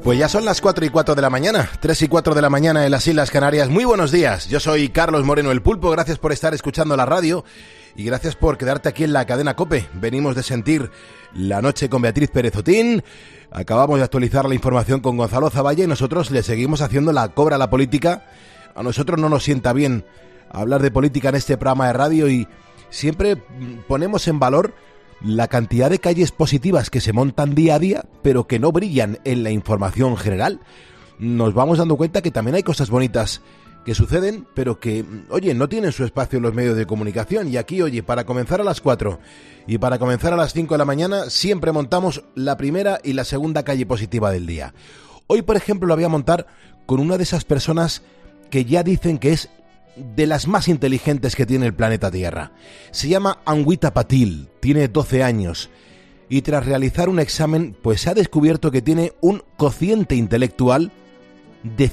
Pues ya son las 4:04 de la mañana, 3:04 de la mañana en las Islas Canarias. Muy buenos días, yo soy Carlos Moreno, el Pulpo. Gracias por estar escuchando la radio y gracias por quedarte aquí en la cadena COPE. Venimos de sentir la noche con Beatriz Pérez Otín, acabamos de actualizar la información con Gonzalo Zavalla y nosotros le seguimos haciendo la cobra a la política. A nosotros no nos sienta bien hablar de política en este programa de radio y siempre ponemos en valor la cantidad de calles positivas que se montan día a día, pero que no brillan en la información general. Nos vamos dando cuenta que también hay cosas bonitas que suceden, pero que, oye, no tienen su espacio en los medios de comunicación. Y aquí, oye, para comenzar a las 4 y para comenzar a las 5 de la mañana, siempre montamos la primera y la segunda calle positiva del día. Hoy, por ejemplo, la voy a montar con una de esas personas que ya dicen que es de las más inteligentes que tiene el planeta Tierra. Se llama Amrita Patil, tiene 12 años y tras realizar un examen pues se ha descubierto que tiene un cociente intelectual de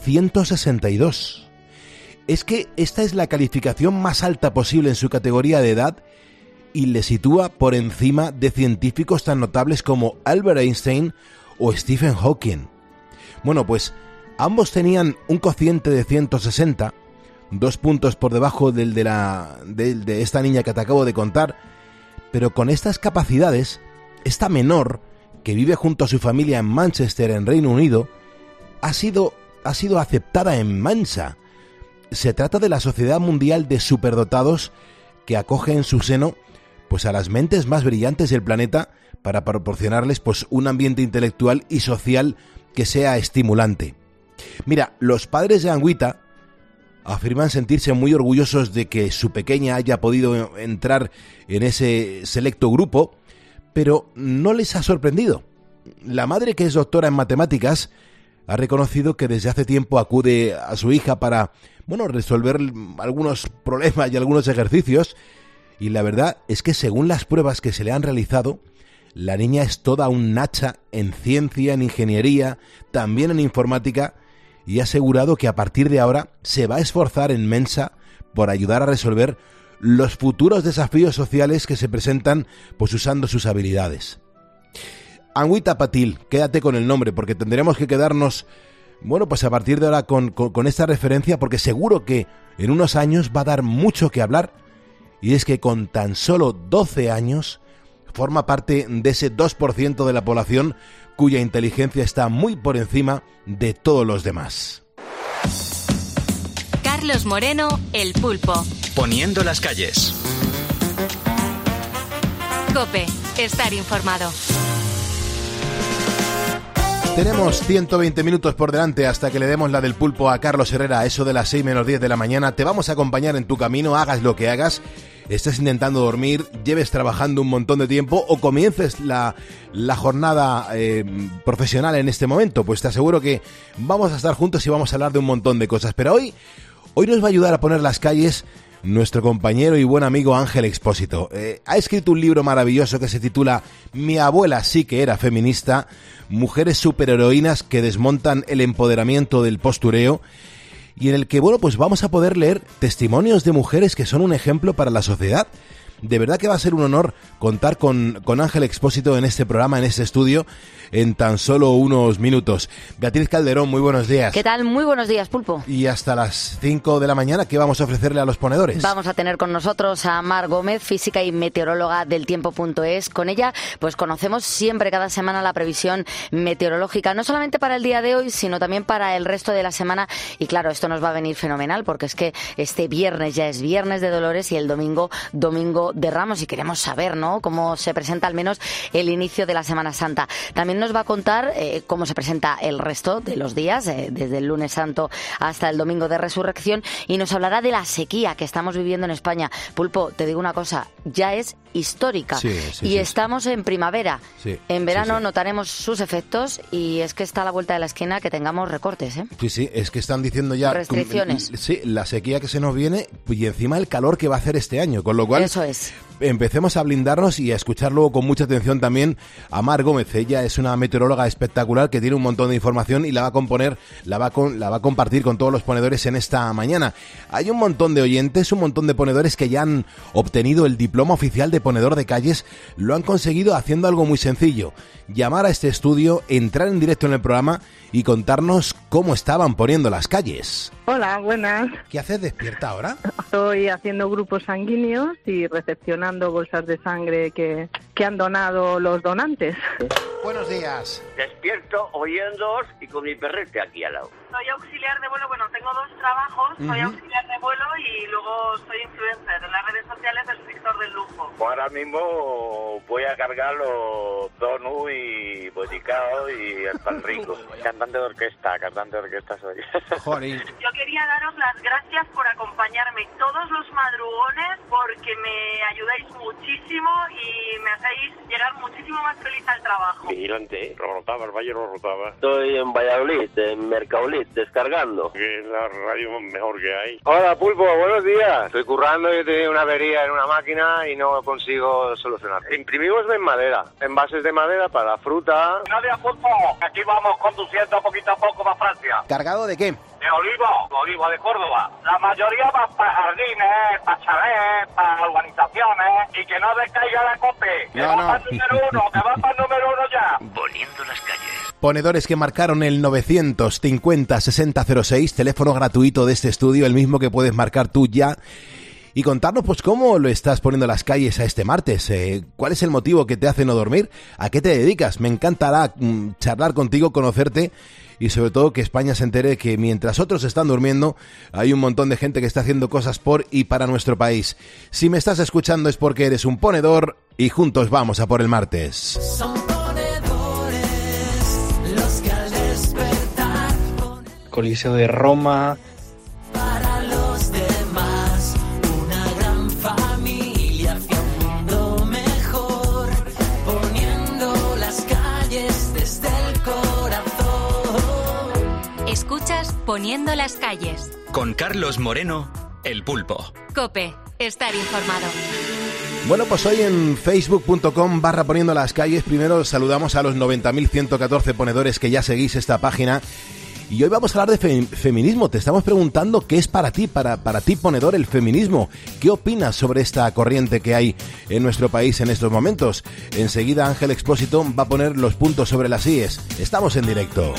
162. Es que esta es la calificación más alta posible en su categoría de edad y le sitúa por encima de científicos tan notables como Albert Einstein o Stephen Hawking. Bueno, pues ambos tenían un cociente de 160, 2 puntos por debajo del de esta niña que te acabo de contar, pero con estas capacidades, esta menor, que vive junto a su familia en Manchester, en Reino Unido, ha sido aceptada en Mensa. Se trata de la Sociedad Mundial de Superdotados, que acoge en su seno pues a las mentes más brillantes del planeta para proporcionarles pues un ambiente intelectual y social que sea estimulante. Mira, los padres de Amrita afirman sentirse muy orgullosos de que su pequeña haya podido entrar en ese selecto grupo, pero no les ha sorprendido. La madre, que es doctora en matemáticas, ha reconocido que desde hace tiempo acude a su hija para, resolver algunos problemas y algunos ejercicios, y la verdad es que según las pruebas que se le han realizado, la niña es toda un nacha en ciencia, en ingeniería, también en informática, y ha asegurado que a partir de ahora se va a esforzar en Mensa por ayudar a resolver los futuros desafíos sociales que se presentan pues usando sus habilidades. Amrita Patil, quédate con el nombre porque tendremos que quedarnos, pues a partir de ahora con esta referencia porque seguro que en unos años va a dar mucho que hablar y es que con tan solo 12 años forma parte de ese 2% de la población cuya inteligencia está muy por encima de todos los demás. Carlos Moreno, el Pulpo. Poniendo las calles. COPE, estar informado. Tenemos 120 minutos por delante hasta que le demos la del Pulpo a Carlos Herrera a eso de las 6 menos 10 de la mañana. Te vamos a acompañar en tu camino, hagas lo que hagas. Estés intentando dormir, lleves trabajando un montón de tiempo o comiences la jornada profesional en este momento, pues te aseguro que vamos a estar juntos y vamos a hablar de un montón de cosas. Pero hoy nos va a ayudar a poner las calles nuestro compañero y buen amigo Ángel Expósito. Ha escrito un libro maravilloso que se titula Mi abuela sí que era feminista, mujeres superheroínas que desmontan el empoderamiento del postureo, y en el que, pues vamos a poder leer testimonios de mujeres que son un ejemplo para la sociedad. De verdad que va a ser un honor contar con Ángel Expósito en este programa, en este estudio, en tan solo unos minutos. Beatriz Calderón, muy buenos días. ¿Qué tal? Muy buenos días, Pulpo. Y hasta las 5 de la mañana, ¿qué vamos a ofrecerle a los ponedores? Vamos a tener con nosotros a Mar Gómez, física y meteoróloga del tiempo.es. Con ella, pues conocemos siempre, cada semana, la previsión meteorológica, no solamente para el día de hoy, sino también para el resto de la semana. Y claro, esto nos va a venir fenomenal, porque es que este viernes ya es Viernes de Dolores y el domingo de Ramos, y queremos saber, ¿no?, cómo se presenta al menos el inicio de la Semana Santa. También nos va a contar cómo se presenta el resto de los días, desde el lunes santo hasta el domingo de Resurrección, y nos hablará de la sequía que estamos viviendo en España. Pulpo, te digo una cosa, ya es histórica y estamos en primavera. En verano notaremos sus efectos y es que está a la vuelta de la esquina que tengamos recortes, ¿eh? Sí, es que están diciendo ya restricciones. Sí, la sequía que se nos viene y encima el calor que va a hacer este año, con lo cual eso es. empecemos a blindarnos y a escuchar luego con mucha atención también a Mar Gómez. Ella es una meteoróloga espectacular que tiene un montón de información y la va a compartir con todos los ponedores en esta mañana. Hay un montón de oyentes, un montón de ponedores que ya han obtenido el diploma oficial de ponedor de calles. Lo han conseguido haciendo algo muy sencillo: llamar a este estudio, entrar en directo en el programa y contarnos cómo estaban poniendo las calles. Hola, buenas. ¿Qué haces despierta ahora? Estoy haciendo grupos sanguíneos y recepcionando bolsas de sangre que han donado los donantes. Buenos días. Despierto oyéndoos y con mi perrete aquí al lado. Soy auxiliar de vuelo, tengo 2 trabajos, soy auxiliar de vuelo y luego soy influencer en las redes sociales del sector del lujo. Ahora mismo voy a cargar los donuts y boticao y el pan rico. Cantante de orquesta soy. Joder. Yo quería daros las gracias por acompañarme todos los madrugones porque me ayudáis muchísimo y me hacéis llegar muchísimo más feliz al trabajo. Vigilante, Rorotava, el Valle Rorotava. Estoy en Valladolid, en Mercaulit, descargando. Que es la radio mejor que hay. Hola, Pulpo, buenos días. Estoy currando y he tenido una avería en una máquina y no consigo solucionar. Imprimimos en madera, envases de madera para fruta. Nadie, Pulpo, aquí vamos conduciendo poquito a poco para Francia. ¿Cargado de qué? De olivo de Córdoba. La mayoría va para jardines, para chalés, para urbanizaciones y que no descaiga la COPE. Que va para el número 1, que va para el número 1 ya. Poniendo las calles. Ponedores que marcaron el 950-6006, teléfono gratuito de este estudio, el mismo que puedes marcar tú ya. Y contarnos pues cómo lo estás poniendo las calles a este martes, cuál es el motivo que te hace no dormir, a qué te dedicas. Me encantará charlar contigo, conocerte y sobre todo que España se entere que mientras otros están durmiendo hay un montón de gente que está haciendo cosas por y para nuestro país. Si me estás escuchando es porque eres un ponedor y juntos vamos a por el martes. Son ponedores los que al despertar Coliseo de Roma. Para los demás, una gran familia hacia un mundo mejor, poniendo las calles desde el corazón. Escuchas Poniendo las calles. Con Carlos Moreno, El Pulpo. COPE, estar informado. Bueno, pues hoy en facebook.com/poniendo las calles, primero saludamos a los 90.114 ponedores que ya seguís esta página. Y hoy vamos a hablar de feminismo. Te estamos preguntando qué es para ti ponedor, el feminismo. ¿Qué opinas sobre esta corriente que hay en nuestro país en estos momentos? Enseguida Ángel Expósito va a poner los puntos sobre las íes. Estamos en directo.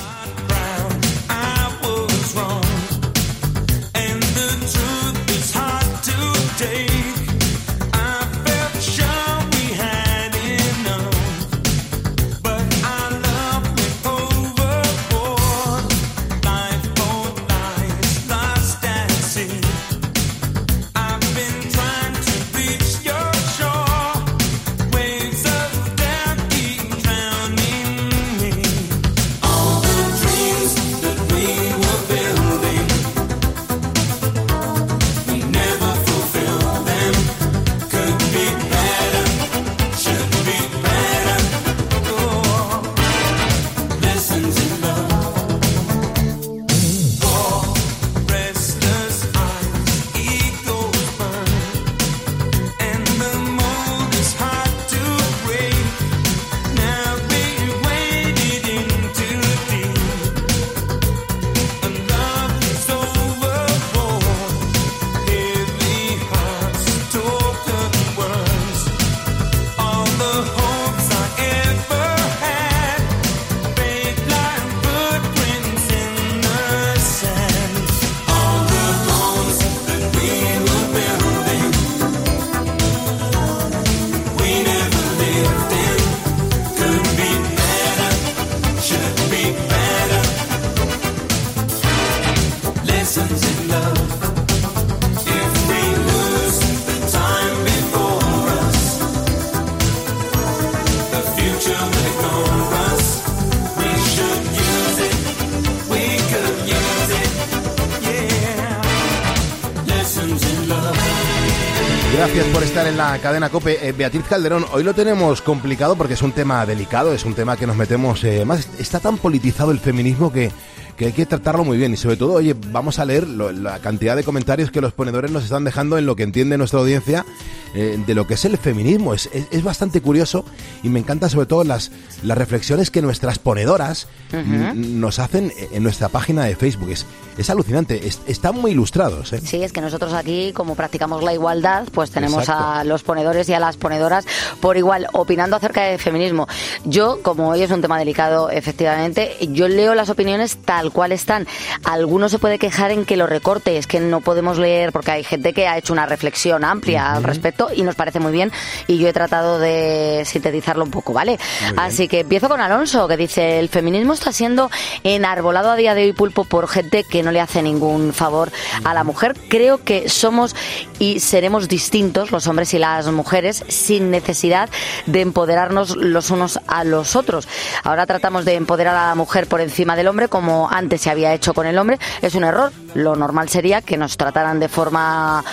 Gracias por estar en la cadena COPE. Beatriz Calderón, hoy lo tenemos complicado porque es un tema delicado, es un tema que nos metemos... más está tan politizado el feminismo que que hay que tratarlo muy bien y sobre todo, oye, vamos a leer la cantidad de comentarios que los ponedores nos están dejando en lo que entiende nuestra audiencia de lo que es el feminismo. Es bastante curioso y me encantan sobre todo las reflexiones que nuestras ponedoras nos hacen en nuestra página de Facebook. Es alucinante, están muy ilustrados, ¿eh? Sí, es que nosotros aquí, como practicamos la igualdad, pues tenemos a los ponedores y a las ponedoras por igual, opinando acerca del feminismo. Yo, como hoy es un tema delicado, efectivamente, yo leo las opiniones tal cual están. Algunos se puede quejar en que lo recorte, es que no podemos leer, porque hay gente que ha hecho una reflexión amplia al respecto y nos parece muy bien, y yo he tratado de sintetizarlo un poco, ¿vale? Así que empiezo con Alonso, que dice: el feminismo está siendo enarbolado a día de hoy, Pulpo, por gente que no le hace ningún favor a la mujer. Creo que somos y seremos distintos los hombres y las mujeres sin necesidad de empoderarnos los unos a los otros. Ahora tratamos de empoderar a la mujer por encima del hombre, como antes se había hecho con el hombre. Es un error. Lo normal sería que nos trataran de forma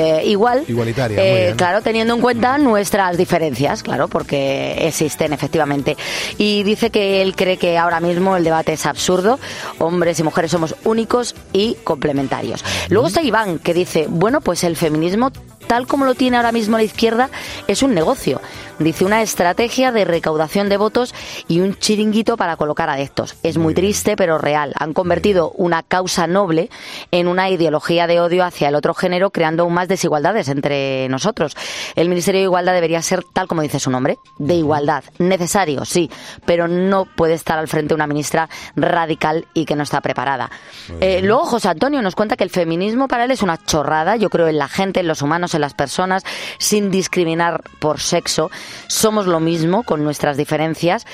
igualitaria, claro, teniendo en cuenta nuestras diferencias, claro, porque existen efectivamente. Y dice que él cree que ahora mismo el debate es absurdo. Hombres y mujeres somos únicos y complementarios. Luego está Iván, que dice: bueno, pues el feminismo, tal como lo tiene ahora mismo la izquierda, es un negocio. Dice: una estrategia de recaudación de votos y un chiringuito para colocar adeptos. Es muy triste, pero real. Han convertido una causa noble en una ideología de odio hacia el otro género, creando aún más desigualdades entre nosotros. El Ministerio de Igualdad debería ser, tal como dice su nombre, de igualdad. Necesario, sí, pero no puede estar al frente una ministra radical y que no está preparada. Luego José Antonio nos cuenta que el feminismo para él es una chorrada. Yo creo en la gente, en los humanos, en las personas, sin discriminar por sexo. Somos lo mismo con nuestras diferencias,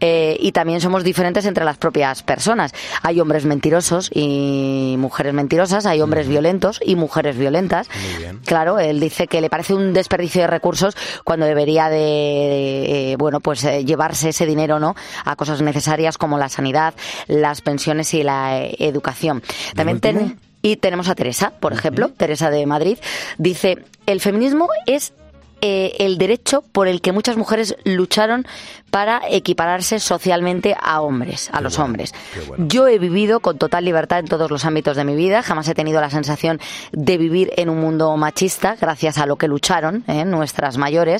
y también somos diferentes entre las propias personas. Hay hombres mentirosos y mujeres mentirosas, hay hombres violentos y mujeres violentas. Claro, él dice que le parece un desperdicio de recursos cuando debería de llevarse ese dinero, ¿no?, a cosas necesarias como la sanidad, las pensiones y la educación. También tenemos a Teresa, por ejemplo, Teresa de Madrid. Dice: el feminismo es el derecho por el que muchas mujeres lucharon para equipararse socialmente a los hombres. Yo he vivido con total libertad en todos los ámbitos de mi vida, jamás he tenido la sensación de vivir en un mundo machista, gracias a lo que lucharon nuestras mayores.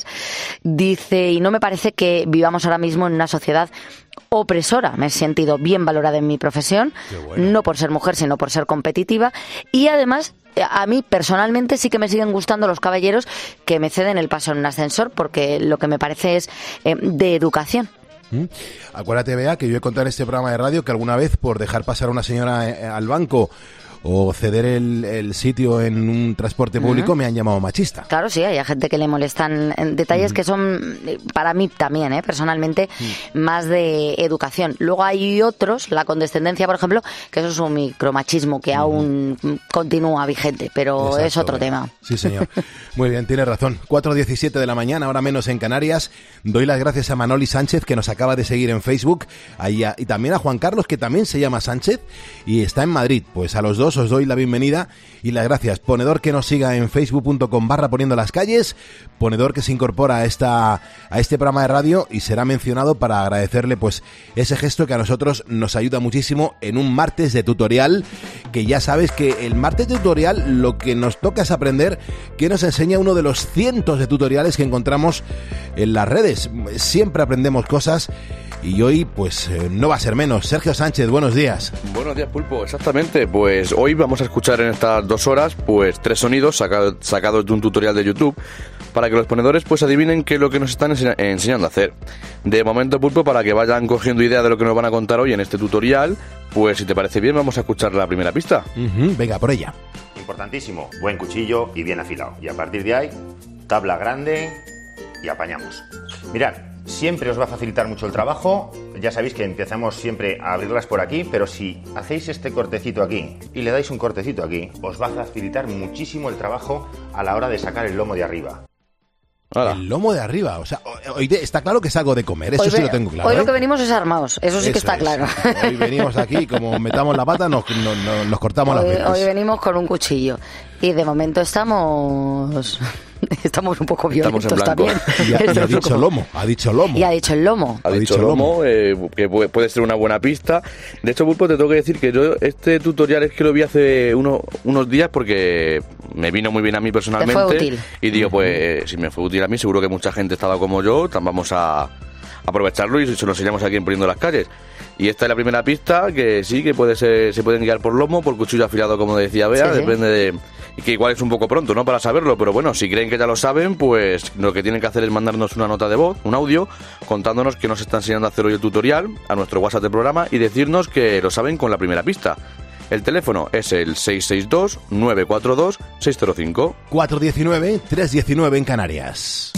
Dice: y no me parece que vivamos ahora mismo en una sociedad opresora. Me he sentido bien valorada en mi profesión, no por ser mujer, sino por ser competitiva, y además a mí personalmente sí que me siguen gustando los caballeros que me ceden el paso en un ascensor, porque lo que me parece es de educación. Acuérdate, Bea, que yo he contado en este programa de radio que alguna vez, por dejar pasar a una señora al banco o ceder el sitio en un transporte público, me han llamado machista. Claro, sí, hay gente que le molestan detalles que son, para mí también, personalmente, más de educación. Luego hay otros, la condescendencia, por ejemplo, que eso es un micromachismo que aún continúa vigente, pero exacto, es otro tema. Sí, señor. Muy bien, tiene razón. 4:17 de la mañana, ahora menos en Canarias. Doy las gracias a Manoli Sánchez, que nos acaba de seguir en Facebook, y también a Juan Carlos, que también se llama Sánchez y está en Madrid. Pues a los dos os doy la bienvenida y las gracias. Ponedor que nos siga en facebook.com/poniendo las calles, ponedor que se incorpora a este programa de radio y será mencionado para agradecerle pues ese gesto que a nosotros nos ayuda muchísimo en un martes de tutorial, que ya sabes que el martes de tutorial lo que nos toca es aprender qué nos enseña uno de los cientos de tutoriales que encontramos en las redes. Siempre aprendemos cosas y hoy pues no va a ser menos. Sergio Sánchez, buenos días. Buenos días, Pulpo, exactamente. Pues hoy vamos a escuchar en estas 2 horas pues 3 sonidos sacados de un tutorial de YouTube para que los ponedores pues adivinen qué es lo que nos están enseñando a hacer. De momento, Pulpo, para que vayan cogiendo idea de lo que nos van a contar hoy en este tutorial, pues si te parece bien vamos a escuchar la primera pista. Venga, por ella. Importantísimo, buen cuchillo y bien afilado. Y a partir de ahí, tabla grande y apañamos. Mirad, siempre os va a facilitar mucho el trabajo. Ya sabéis que empezamos siempre a abrirlas por aquí, pero si hacéis este cortecito aquí y le dais un cortecito aquí, os va a facilitar muchísimo el trabajo a la hora de sacar el lomo de arriba. Hola. El lomo de arriba, o sea, hoy está claro que es algo de comer, eso sí lo tengo claro. Hoy lo que venimos es armados, eso sí que está claro. Hoy venimos aquí, como metamos la pata, nos cortamos las venas. Hoy venimos con un cuchillo y de momento estamos Estamos un poco violentos Estamos en blanco. también. Y ha dicho lomo, ha dicho lomo. Y ha dicho el lomo. Ha dicho lomo, que puede ser una buena pista. De hecho, Pulpo, te tengo que decir que yo este tutorial es que lo vi hace unos días porque me vino muy bien a mí personalmente. Te fue útil. Y digo, pues si me fue útil a mí, seguro que mucha gente estaba como yo, vamos a aprovecharlo y se lo enseñamos aquí en Poniendo las Calles. Y esta es la primera pista, que sí, que se pueden guiar por lomo, por cuchillo afilado, como decía Bea, Sí. depende de... Y que igual es un poco pronto, ¿no?, para saberlo, pero bueno, si creen que ya lo saben, pues lo que tienen que hacer es mandarnos una nota de voz, un audio, contándonos que nos está enseñando a hacer hoy el tutorial a nuestro WhatsApp del programa y decirnos que lo saben con la primera pista. El teléfono es el 662-942-605. 419-319 en Canarias.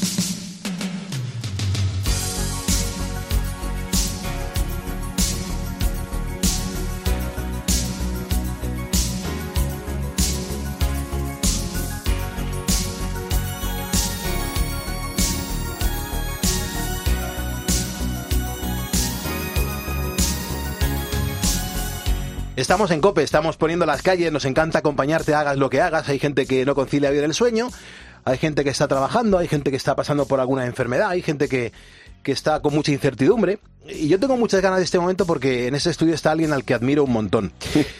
Estamos en COPE, estamos poniendo las calles, nos encanta acompañarte, hagas lo que hagas. Hay gente que no concilia bien el sueño, hay gente que está trabajando, hay gente que está pasando por alguna enfermedad, hay gente que está con mucha incertidumbre. Y yo tengo muchas ganas de este momento porque en ese estudio está alguien al que admiro un montón.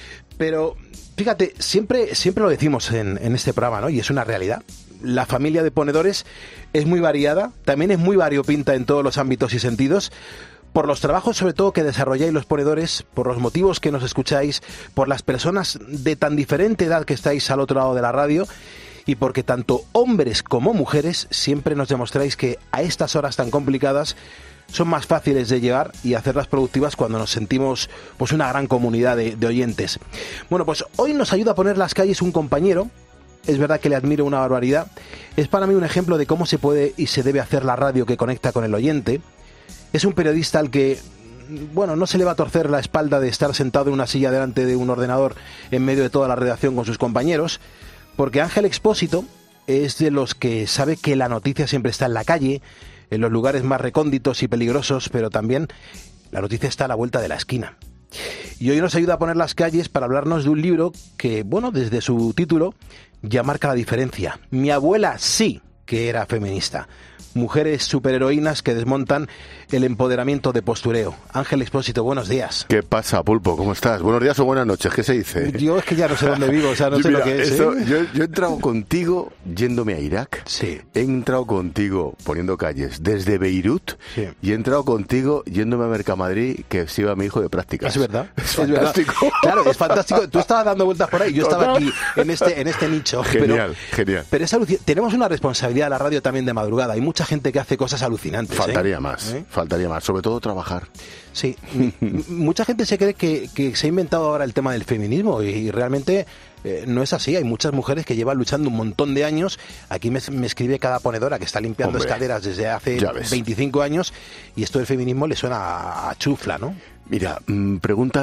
Pero fíjate, siempre lo decimos en este programa, ¿no? Y es una realidad. La familia de ponedores es muy variada, también es muy variopinta en todos los ámbitos y sentidos. Por los trabajos sobre todo que desarrolláis los ponedores, por los motivos que nos escucháis, por las personas de tan diferente edad que estáis al otro lado de la radio y porque tanto hombres como mujeres siempre nos demostráis que a estas horas tan complicadas son más fáciles de llevar y hacerlas productivas cuando nos sentimos pues una gran comunidad de oyentes. Bueno, pues hoy nos ayuda a poner las calles un compañero. Es verdad que le admiro una barbaridad. Es para mí un ejemplo de cómo se puede y se debe hacer la radio que conecta con el oyente. Es un periodista al que, bueno, no se le va a torcer la espalda de estar sentado en una silla delante de un ordenador en medio de toda la redacción con sus compañeros, porque Ángel Expósito es de los que sabe que la noticia siempre está en la calle, en los lugares más recónditos y peligrosos, pero también la noticia está a la vuelta de la esquina. Y hoy nos ayuda a poner las calles para hablarnos de un libro que, bueno, desde su título ya marca la diferencia. Mi abuela sí que era feminista. Mujeres superheroínas que desmontan el empoderamiento de postureo. Ángel Expósito, buenos días. ¿Qué pasa, Pulpo? ¿Cómo estás? Buenos días o buenas noches, ¿qué se dice? Yo es que ya no sé dónde vivo, o sea, no sé mira, lo que es. Yo he entrado contigo yéndome a Irak. Sí. He entrado contigo poniendo calles desde Beirut. Sí. Y he entrado contigo yéndome a Mercamadrid, que se iba mi hijo de prácticas. Es verdad. Es fantástico. Verdad. Claro, es fantástico. Tú estabas dando vueltas por ahí, yo estaba aquí en este nicho. Genial, genial. Pero es tenemos una responsabilidad en la radio también de madrugada. Hay mucha gente que hace cosas alucinantes. Faltaría más, faltaría más. Sobre todo trabajar. Sí, mucha gente se cree que se ha inventado ahora el tema del feminismo y realmente no es así. Hay muchas mujeres que llevan luchando un montón de años. Aquí me escribe cada ponedora que está limpiando escaleras desde hace 25 años y esto del feminismo le suena a chufla, ¿no? Mira, pregunta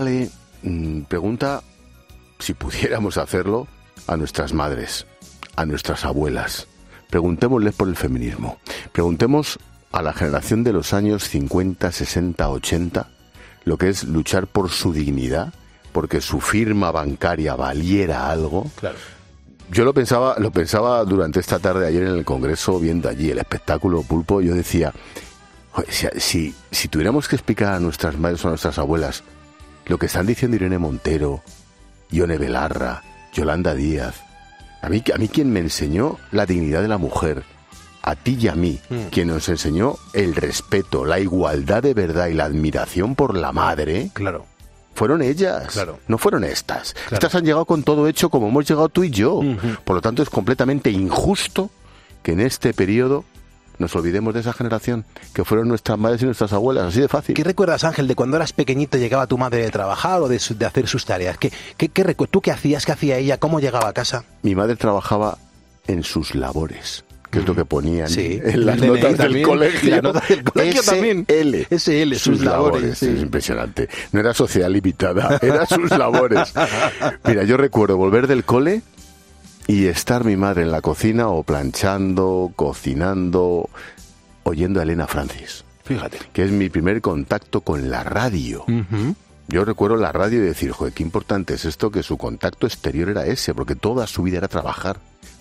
si pudiéramos hacerlo a nuestras madres, a nuestras abuelas. Preguntémosles por el feminismo. Preguntemos a la generación de los años 50, 60, 80, lo que es luchar por su dignidad, porque su firma bancaria valiera algo. Claro. Yo lo pensaba durante esta tarde ayer en el Congreso, viendo allí el espectáculo, Pulpo. Yo decía, si tuviéramos que explicar a nuestras madres o a nuestras abuelas lo que están diciendo Irene Montero, Ione Belarra, Yolanda Díaz, a mí quien me enseñó la dignidad de la mujer, a ti y a mí, quien nos enseñó el respeto, la igualdad de verdad y la admiración por la madre, claro, fueron ellas, claro, no fueron estas. Claro. Estas han llegado con todo hecho como hemos llegado tú y yo. Por lo tanto, es completamente injusto que en este periodo nos olvidemos de esa generación, que fueron nuestras madres y nuestras abuelas, así de fácil. ¿Qué recuerdas, Ángel, de cuando eras pequeñito llegaba tu madre de trabajar o de hacer sus tareas? ¿Tú qué hacías? ¿Qué hacía ella? ¿Cómo llegaba a casa? Mi madre trabajaba en sus labores, que es lo que ponían sí, en las notas del colegio. La nota del colegio también. SL, sus labores. Sí. Es impresionante. No era sociedad limitada, era sus labores. Mira, yo recuerdo volver del cole y estar mi madre en la cocina o planchando, cocinando, oyendo a Elena Francis. Fíjate. Que es mi primer contacto con la radio. Yo recuerdo la radio y decir, joder, qué importante es esto, que su contacto exterior era ese, porque toda su vida era trabajar.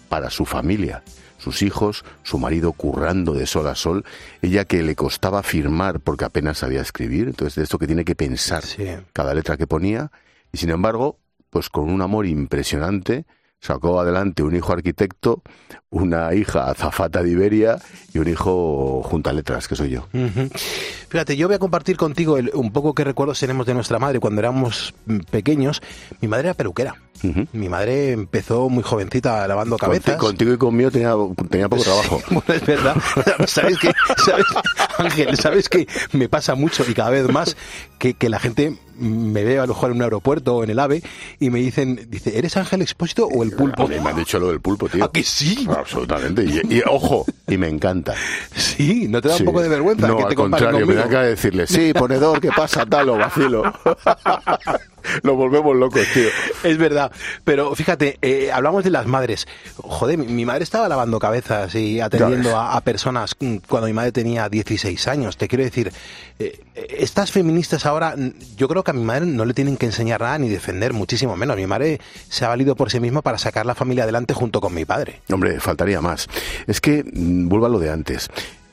para su familia. Sus hijos, su marido currando de sol a sol, ella que le costaba firmar porque apenas sabía escribir, entonces de esto que tiene que pensar cada letra que ponía, y sin embargo, pues con un amor impresionante, sacó adelante un hijo arquitecto, una hija azafata de Iberia y un hijo juntaletras, que soy yo. Fíjate, yo voy a compartir contigo un poco qué recuerdos tenemos de nuestra madre cuando éramos pequeños. Mi madre era peluquera. Mi madre empezó muy jovencita lavando cabezas. Contigo y conmigo tenía poco trabajo. Bueno, es verdad. ¿Sabes qué? Ángel, ¿sabes qué? Me pasa mucho y cada vez más que la gente me ve a lo mejor en un aeropuerto o en el AVE y me dice, ¿eres Ángel Expósito o el pulpo? A mí me han dicho lo del pulpo, tío. ¿A que sí? Absolutamente. Y ojo, y me encanta. Sí, ¿no te da un poco de vergüenza? No, que te al contrario, me da que decirle, sí, ponedor, ¿qué pasa? Tal o vacilo. Nos volvemos locos, tío. Es verdad, pero fíjate, hablamos de las madres. Joder, mi madre estaba lavando cabezas y atendiendo a personas cuando mi madre tenía 16 años. Te quiero decir, estas feministas ahora, yo creo que a mi madre no le tienen que enseñar nada ni defender, muchísimo menos. Mi madre se ha valido por sí misma para sacar la familia adelante junto con mi padre. Hombre, faltaría más. Es que, vuelvo a lo de antes,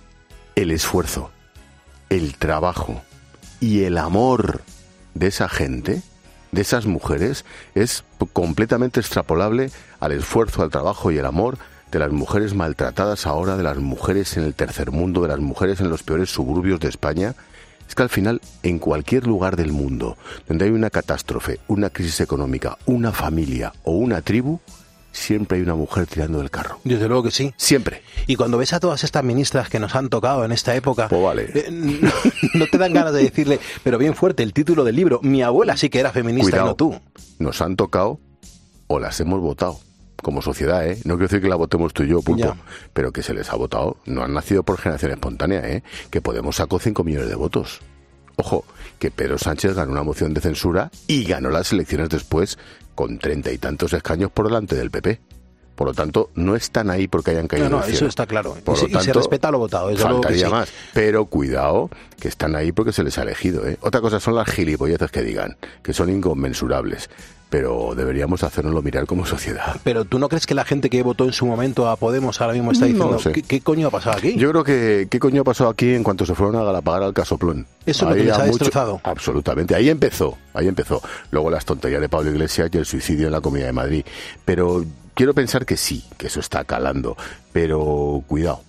el esfuerzo, el trabajo y el amor de esa gente, de esas mujeres, es completamente extrapolable al esfuerzo, al trabajo y el amor de las mujeres maltratadas ahora, de las mujeres en el tercer mundo, de las mujeres en los peores suburbios de España. Es que al final, en cualquier lugar del mundo donde hay una catástrofe, una crisis económica, una familia o una tribu, siempre hay una mujer tirando del carro. Desde luego que sí. Siempre. Y cuando ves a todas estas ministras que nos han tocado en esta época, pues vale. No te dan ganas de decirle, pero bien fuerte, el título del libro, mi abuela sí que era feminista. Cuidado, y no tú. Nos han tocado o las hemos votado. Como sociedad, ¿eh? No quiero decir que la votemos tú y yo, Pulpo, pero que se les ha votado. No han nacido por generación espontánea, ¿eh? Que Podemos sacó 5 millones de votos. Ojo, que Pedro Sánchez ganó una moción de censura y ganó las elecciones después con 30 y tantos escaños por delante del PP. Por lo tanto, no están ahí porque hayan caído. No, eso está claro. Y se respeta lo votado. Faltaría más. Pero cuidado, que están ahí porque se les ha elegido, ¿eh? Otra cosa son las gilipolleces que digan, que son inconmensurables. Pero deberíamos hacérnoslo mirar como sociedad. Pero ¿tú no crees que la gente que votó en su momento a Podemos ahora mismo está diciendo, ¿qué coño ha pasado aquí? Yo creo que ¿qué coño ha pasado aquí en cuanto se fueron a Galapagar al casoplón? Eso es lo que les ha destrozado. Absolutamente. Ahí empezó. Luego las tonterías de Pablo Iglesias y el suicidio en la Comunidad de Madrid. Pero quiero pensar que sí, que eso está calando. Pero cuidado.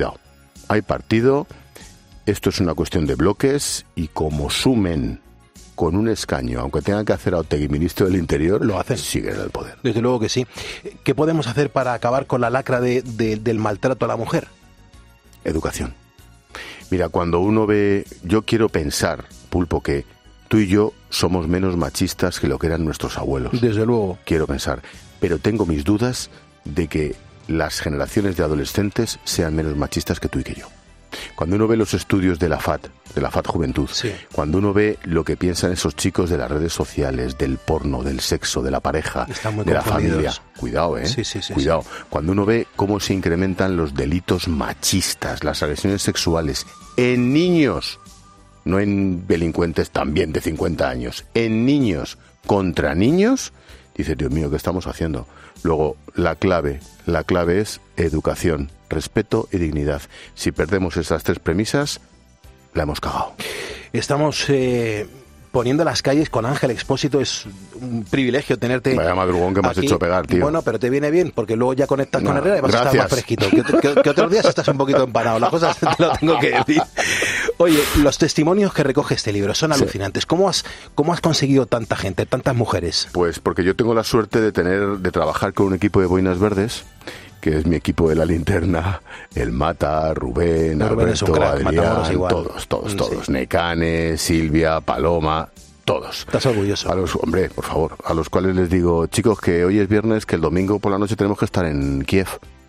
Hay partido, esto es una cuestión de bloques y como sumen con un escaño, aunque tengan que hacer a Otegi ministro del Interior, lo hacen. Siguen en el poder. Desde luego que sí. ¿Qué podemos hacer para acabar con la lacra del maltrato a la mujer? Educación. Mira, cuando uno ve... Yo quiero pensar, Pulpo, que tú y yo somos menos machistas que lo que eran nuestros abuelos. Desde luego. Quiero pensar. Pero tengo mis dudas de que las generaciones de adolescentes sean menos machistas que tú y que yo. Cuando uno ve los estudios de la FAT Juventud, cuando uno ve lo que piensan esos chicos de las redes sociales, del porno, del sexo, de la pareja, de la familia, cuidado, cuidado. Cuando uno ve cómo se incrementan los delitos machistas, las agresiones sexuales en niños, no en delincuentes también de 50 años, en niños contra niños, dices, Dios mío, ¿qué estamos haciendo? Luego, la clave es educación, respeto y dignidad. Si perdemos esas 3 premisas, la hemos cagado. Estamos poniendo las calles con Ángel Expósito. Es un privilegio tenerte. Vaya madrugón que me has hecho pegar, tío. Bueno, pero te viene bien, porque luego ya conectas con Herrera y vas a estar más fresquito. Que otros días estás un poquito empanado. Las cosas te lo tengo que decir. Oye, los testimonios que recoge este libro son alucinantes. ¿Cómo has conseguido tanta gente, tantas mujeres? Pues porque yo tengo la suerte de trabajar con un equipo de boinas verdes, que es mi equipo de La Linterna, el Mata, Rubén, Alberto, Adrián, todos. Necane, Silvia, Paloma, todos. ¿Estás orgulloso? Hombre, por favor, a los cuales les digo, chicos, que hoy es viernes, que el domingo por la noche tenemos que estar en Kiev.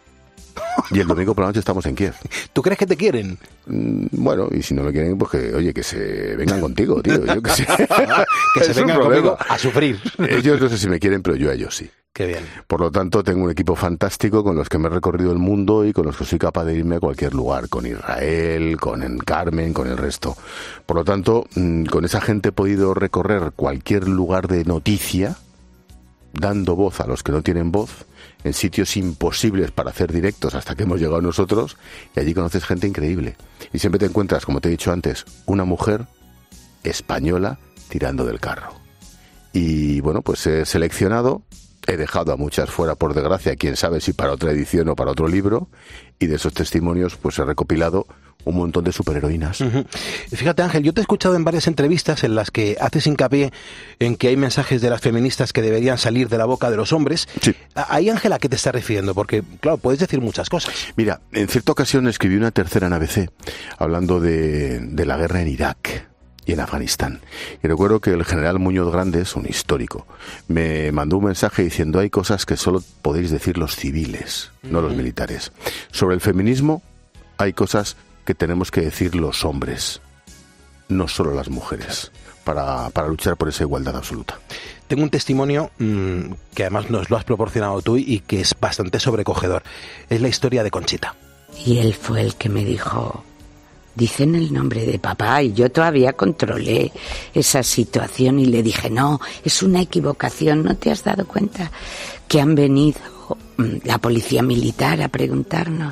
Y el domingo por la noche estamos en Kiev. ¿Tú crees que te quieren? Bueno, y si no me quieren, pues que se vengan contigo, tío. Yo que sé. Que se vengan conmigo a sufrir. Ellos no sé si me quieren, pero yo a ellos sí. Qué bien. Por lo tanto, tengo un equipo fantástico con los que me he recorrido el mundo y con los que soy capaz de irme a cualquier lugar, con Israel, con Carmen, con el resto. Por lo tanto, con esa gente he podido recorrer cualquier lugar de noticia dando voz a los que no tienen voz, en sitios imposibles para hacer directos hasta que hemos llegado nosotros, y allí conoces gente increíble. Y siempre te encuentras, como te he dicho antes, una mujer española tirando del carro. Y bueno, pues he seleccionado, he dejado a muchas fuera por desgracia, quién sabe si para otra edición o para otro libro, y de esos testimonios pues he recopilado un montón de superheroínas. Fíjate, Ángel, yo te he escuchado en varias entrevistas en las que haces hincapié en que hay mensajes de las feministas que deberían salir de la boca de los hombres. Sí. Ahí, Ángel, ¿a qué te estás refiriendo? Porque, claro, puedes decir muchas cosas. Mira, en cierta ocasión escribí una tercera en ABC hablando de la guerra en Irak y en Afganistán. Y recuerdo que el general Muñoz Grandes, un histórico, me mandó un mensaje diciendo: hay cosas que solo podéis decir los civiles, no los militares. Sobre el feminismo hay cosas que tenemos que decir los hombres, no solo las mujeres, para luchar por esa igualdad absoluta. Tengo un testimonio que además nos lo has proporcionado tú y que es bastante sobrecogedor. Es la historia de Conchita. Y él fue el que me dijo: dicen el nombre de papá, y yo todavía controlé esa situación y le dije: no, es una equivocación, ¿no te has dado cuenta que han venido la policía militar a preguntarnos?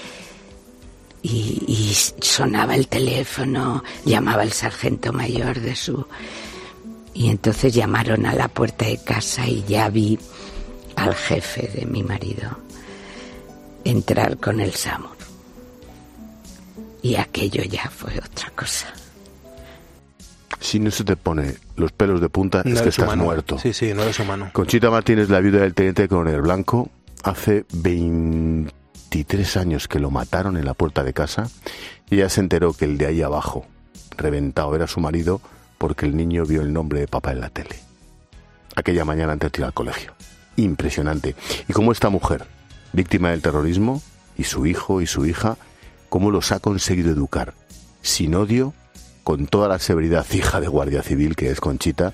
Y sonaba el teléfono, llamaba el sargento mayor de su... Y entonces llamaron a la puerta de casa y ya vi al jefe de mi marido entrar con el SAMUR. Y aquello ya fue otra cosa. Si no se te pone los pelos de punta, no es que estás muerto. Sí, no eres humano. Conchita Martínez, la viuda del teniente coronel Blanco, hace 23 años que lo mataron en la puerta de casa, y ella se enteró que el de ahí abajo, reventado, era su marido, porque el niño vio el nombre de papá en la tele. Aquella mañana antes de ir al colegio. Impresionante. Y cómo esta mujer, víctima del terrorismo, y su hijo y su hija, cómo los ha conseguido educar, sin odio, con toda la severidad, hija de guardia civil que es Conchita,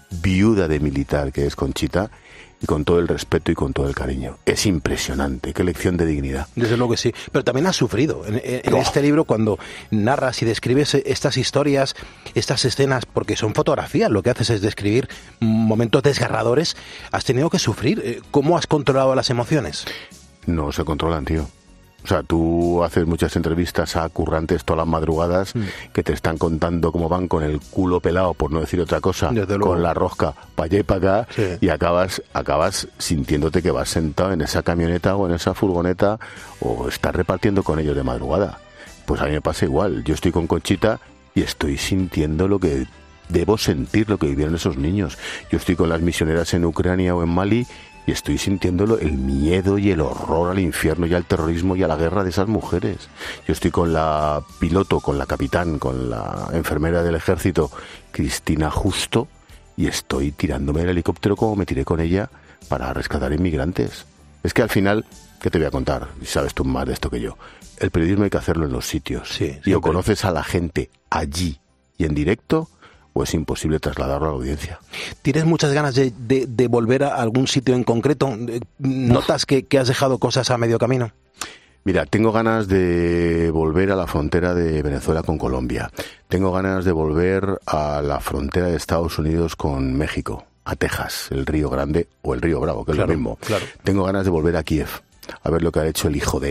viuda de militar que es Conchita, y con todo el respeto y con todo el cariño. Es impresionante, qué lección de dignidad. Desde luego que sí, pero también has sufrido. En este libro, cuando narras y describes estas historias, estas escenas, porque son fotografías, lo que haces es describir momentos desgarradores, has tenido que sufrir. ¿Cómo has controlado las emociones? No se controlan, tío. O sea, tú haces muchas entrevistas a currantes todas las madrugadas que te están contando cómo van con el culo pelado, por no decir otra cosa, con la rosca para allá y para acá, y acabas sintiéndote que vas sentado en esa camioneta o en esa furgoneta o estás repartiendo con ellos de madrugada. Pues a mí me pasa igual. Yo estoy con Conchita y estoy sintiendo lo que debo sentir, lo que vivieron esos niños. Yo estoy con las misioneras en Ucrania o en Mali y estoy sintiéndolo, el miedo y el horror al infierno y al terrorismo y a la guerra de esas mujeres. Yo estoy con la piloto, con la capitán, con la enfermera del ejército, Cristina Justo, y estoy tirándome del helicóptero como me tiré con ella para rescatar inmigrantes. Es que al final, ¿qué te voy a contar? Sabes tú más de esto que yo. El periodismo hay que hacerlo en los sitios. Y o conoces a la gente allí y en directo, o es imposible trasladarlo a la audiencia. ¿Tienes muchas ganas de volver a algún sitio en concreto? ¿Notas que has dejado cosas a medio camino? Mira, tengo ganas de volver a la frontera de Venezuela con Colombia. Tengo ganas de volver a la frontera de Estados Unidos con México, a Texas, el Río Grande o el Río Bravo, que es lo mismo. Claro. Tengo ganas de volver a Kiev, a ver lo que ha hecho el hijo de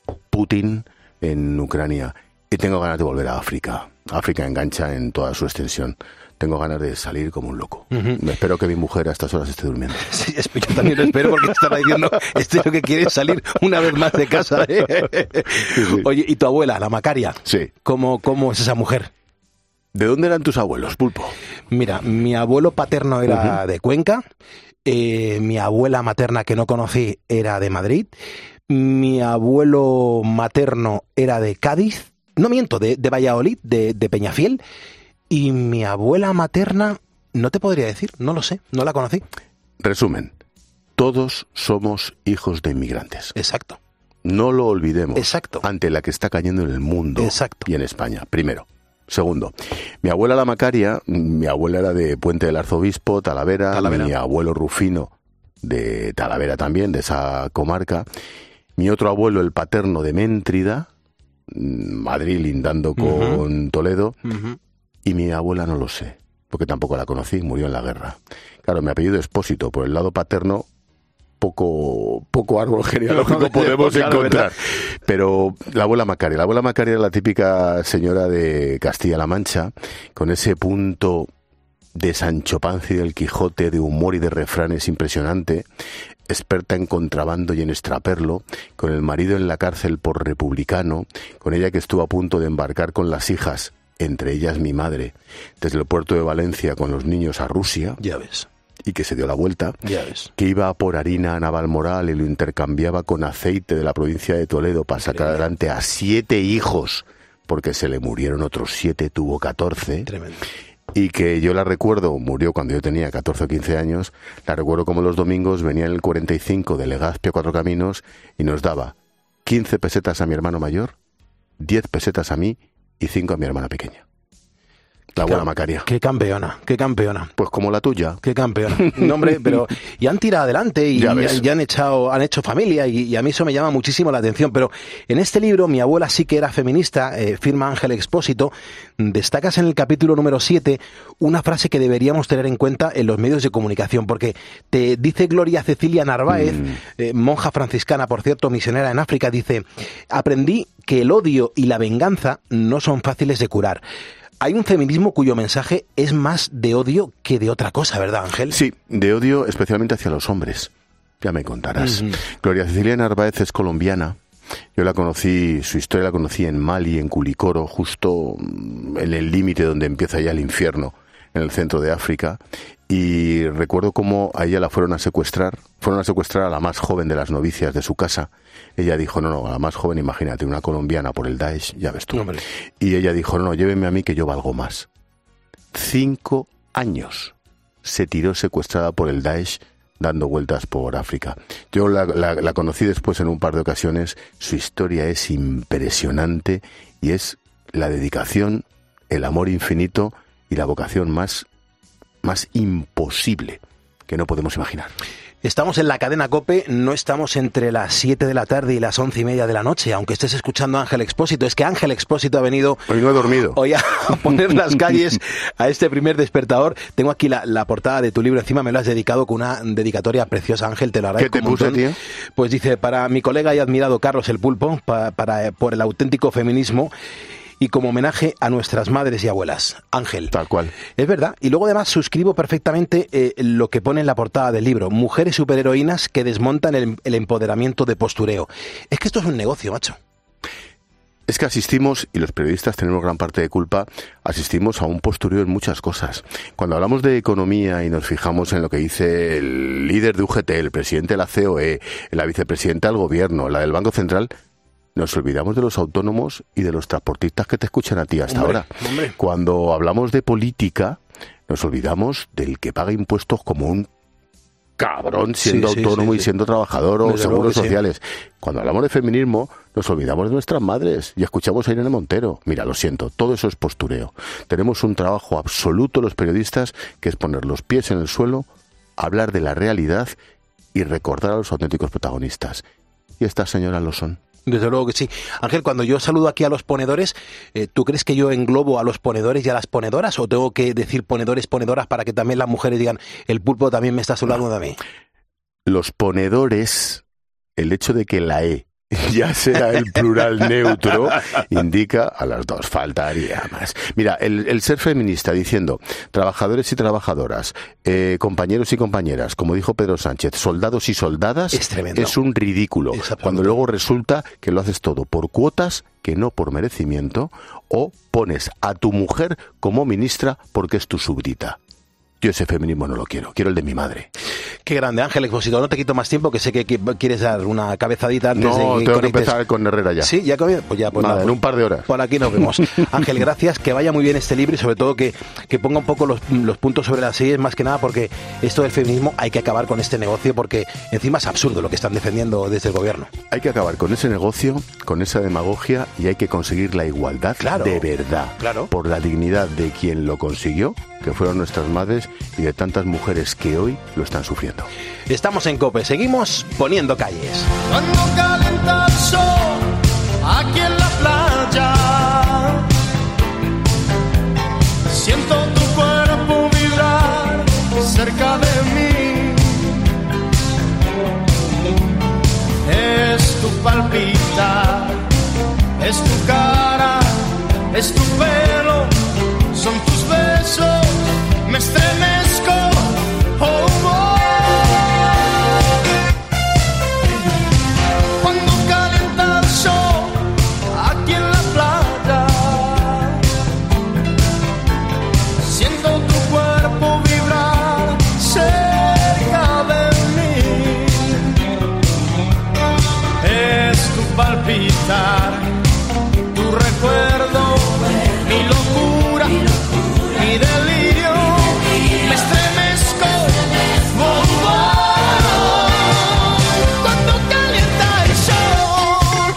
Putin en Ucrania. Y tengo ganas de volver a África. África engancha en toda su extensión. Tengo ganas de salir como un loco. Me espero que mi mujer a estas horas esté durmiendo. Sí, yo también lo espero, porque estará diciendo, lo que quiere es salir una vez más de casa. Sí. Oye, ¿y tu abuela, la Macaria? Sí. ¿Cómo es esa mujer? ¿De dónde eran tus abuelos, Pulpo? Mira, mi abuelo paterno era de Cuenca, mi abuela materna, que no conocí, era de Madrid, mi abuelo materno era de Cádiz, no miento, de Valladolid, de Peñafiel, y mi abuela materna, no te podría decir, no lo sé, no la conocí. Resumen, todos somos hijos de inmigrantes. Exacto. No lo olvidemos. Exacto. Ante la que está cayendo en el mundo. Exacto. Y en España, primero. Segundo, mi abuela la Macaria, mi abuela era de Puente del Arzobispo, Talavera, mi abuelo Rufino de Talavera también, de esa comarca, mi otro abuelo, el paterno, de Méntrida, Madrid lindando con Toledo, y mi abuela no lo sé, porque tampoco la conocí, murió en la guerra. Claro, mi apellido es Expósito, por el lado paterno poco árbol genealógico podemos encontrar. Pero la abuela Macaria era la típica señora de Castilla-La Mancha, con ese punto de Sancho Panza y del Quijote, de humor y de refranes impresionante, experta en contrabando y en extraperlo, con el marido en la cárcel por republicano, con ella que estuvo a punto de embarcar con las hijas, entre ellas mi madre, desde el puerto de Valencia con los niños a Rusia. Ya ves. Y que se dio la vuelta, ya ves, que iba por harina a Navalmoral y lo intercambiaba con aceite de la provincia de Toledo para sacar adelante a 7 hijos, porque se le murieron otros 7, tuvo 14. Tremendo. Y que yo la recuerdo, murió cuando yo tenía 14 o 15 años, la recuerdo como los domingos venía en el 45 de Legazpi a Cuatro Caminos y nos daba 15 pesetas a mi hermano mayor, 10 pesetas a mí y 5 a mi hermana pequeña. La abuela Macaria. Qué campeona. Pues como la tuya. Qué campeona. No, hombre, pero y han tirado adelante y han hecho familia y a mí eso me llama muchísimo la atención. Pero en este libro, mi abuela sí que era feminista, firma Ángel Expósito, destacas en el capítulo número 7 una frase que deberíamos tener en cuenta en los medios de comunicación, porque te dice Gloria Cecilia Narváez, monja franciscana, por cierto, misionera en África, dice: aprendí que el odio y la venganza no son fáciles de curar. Hay un feminismo cuyo mensaje es más de odio que de otra cosa, ¿verdad, Ángel? Sí, de odio especialmente hacia los hombres. Ya me contarás. Gloria Cecilia Narváez es colombiana. Yo la conocí, su historia la conocí en Mali, en Culicoro, justo en el límite donde empieza ya el infierno, en el centro de África. Y recuerdo cómo a ella la fueron a secuestrar a la más joven de las novicias de su casa. Ella dijo, no, a la más joven, imagínate, una colombiana por el Daesh, ya ves tú. Hombre. Y ella dijo, no, llévenme a mí que yo valgo más. 5 años se tiró secuestrada por el Daesh dando vueltas por África. Yo la conocí después en un par de ocasiones. Su historia es impresionante y es la dedicación, el amor infinito y la vocación más imposible que no podemos imaginar. Estamos en la cadena COPE, no estamos entre las 7 de la tarde y las 11:30 de la noche, aunque estés escuchando a Ángel Expósito. Es que Ángel Expósito ha venido... Hoy no he dormido. Hoy a poner las calles a este primer despertador. Tengo aquí la portada de tu libro, encima me lo has dedicado con una dedicatoria preciosa, Ángel, te lo agradezco. ¿Qué te puse, tío? Pues dice, para mi colega y admirado Carlos el Pulpo, por el auténtico feminismo, y como homenaje a nuestras madres y abuelas. Ángel. Tal cual. Es verdad. Y luego además suscribo perfectamente lo que pone en la portada del libro. Mujeres superheroínas que desmontan el empoderamiento de postureo. Es que esto es un negocio, macho. Es que asistimos, y los periodistas tenemos gran parte de culpa, asistimos a un postureo en muchas cosas. Cuando hablamos de economía y nos fijamos en lo que dice el líder de UGT, el presidente de la COE, la vicepresidenta del gobierno, la del Banco Central, nos olvidamos de los autónomos y de los transportistas que te escuchan a ti hasta ahora. Cuando hablamos de política, nos olvidamos del que paga impuestos como un cabrón siendo autónomo y siendo trabajador o seguros sociales. Cuando hablamos de feminismo, nos olvidamos de nuestras madres y escuchamos a Irene Montero. Mira, lo siento, todo eso es postureo. Tenemos un trabajo absoluto los periodistas, que es poner los pies en el suelo, hablar de la realidad y recordar a los auténticos protagonistas. Y estas señoras lo son. Desde luego que sí. Ángel, cuando yo saludo aquí a los ponedores, ¿tú crees que yo englobo a los ponedores y a las ponedoras? ¿O tengo que decir ponedores, ponedoras para que también las mujeres digan, el pulpo también me está saludando a mí? Los ponedores, el hecho de que la E ya sea el plural neutro, indica a las dos, faltaría más. Mira, el ser feminista diciendo trabajadores y trabajadoras, compañeros y compañeras, como dijo Pedro Sánchez, soldados y soldadas, es un ridículo. Cuando luego resulta que lo haces todo por cuotas, que no por merecimiento, o pones a tu mujer como ministra porque es tu súbdita. Yo ese feminismo no lo quiero el de mi madre. Qué grande, Ángel Expósito. No te quito más tiempo, que sé que quieres dar una cabezadita antes de que tengo conectes. que empezar con Herrera ya. Sí, ya pues nada, en un par de horas. Por aquí nos vemos. Ángel, gracias, que vaya muy bien este libro y sobre todo que ponga un poco los puntos sobre las sillas, más que nada porque esto del feminismo hay que acabar con este negocio, porque encima es absurdo lo que están defendiendo desde el gobierno. Hay que acabar con ese negocio, con esa demagogia, y hay que conseguir la igualdad de verdad. Claro. Por la dignidad de quien lo consiguió, que fueron nuestras madres, y de tantas mujeres que hoy lo están sufriendo. Estamos en COPE, seguimos poniendo calles. Cuando calienta el sol aquí en la playa, siento tu cuerpo vibrar cerca de es tu cara, es tu pelo, son tus besos, me estremezco, oh, oh. Cuando calienta el sol aquí en la playa, siento tu cuerpo vibrar cerca de mí, es tu palpitar, tu recuerdo, mi locura, mi delirio, me estremezco, oh, oh, cuando calienta el sol.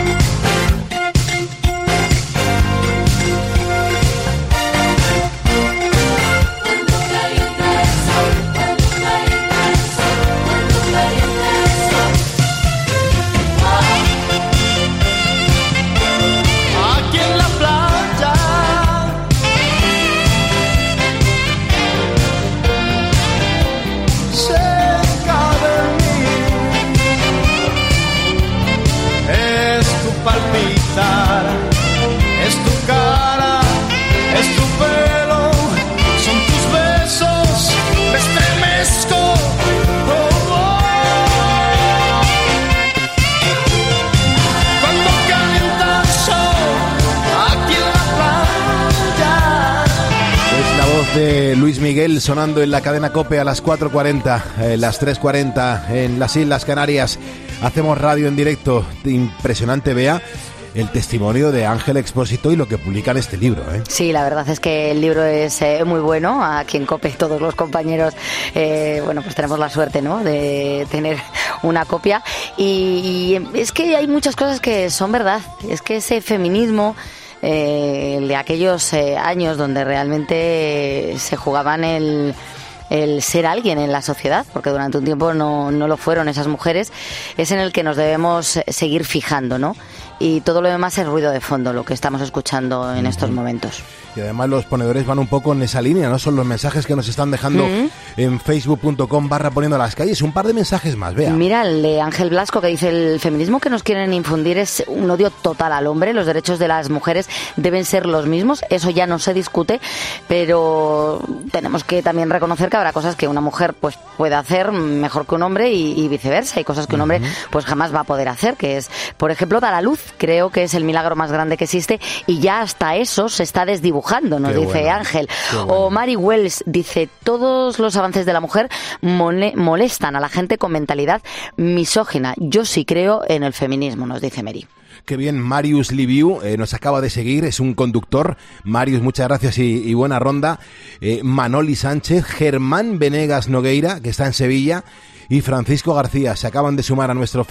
Aquí en la playa, cerca de mí, es tu palpitar, es tu cara, es tu pelo, son tus besos, me estremezco, oh, oh. Cuando calienta el sol aquí en la playa. Es la voz de Luis Miguel sonando en la cadena COPE a las 4:40, las 3:40 en las Islas Canarias. Hacemos radio en directo. Impresionante, Bea, el testimonio de Ángel Expósito y lo que publica en este libro, ¿eh? Sí, la verdad es que el libro es muy bueno. Aquí en COPE todos los compañeros, bueno, pues tenemos la suerte, ¿no?, de tener una copia. Y es que hay muchas cosas que son verdad. Es que ese feminismo de aquellos años donde realmente se jugaban el ser alguien en la sociedad, porque durante un tiempo no lo fueron esas mujeres, es en el que nos debemos seguir fijando, ¿no? Y todo lo demás es ruido de fondo, lo que estamos escuchando en estos momentos. Y además los ponedores van un poco en esa línea, ¿no? Son los mensajes que nos están dejando en facebook.com/poniendo las calles. Un par de mensajes más, Bea. Mira, el de Ángel Blasco, que dice: el feminismo que nos quieren infundir es un odio total al hombre. Los derechos de las mujeres deben ser los mismos. Eso ya no se discute, pero tenemos que también reconocer que habrá cosas que una mujer pues puede hacer mejor que un hombre y viceversa. Hay cosas que un hombre pues jamás va a poder hacer, que es, por ejemplo, dar a luz. Creo que es el milagro más grande que existe y ya hasta eso se está desdibujando, nos dice bueno, Ángel. Bueno. O Mary Wells dice: todos los avances de la mujer molestan a la gente con mentalidad misógina. Yo sí creo en el feminismo, nos dice Mary. Qué bien, Marius Liviu nos acaba de seguir, es un conductor. Marius, muchas gracias y buena ronda. Manoli Sánchez, Germán Venegas Nogueira, que está en Sevilla, y Francisco García se acaban de sumar a nuestro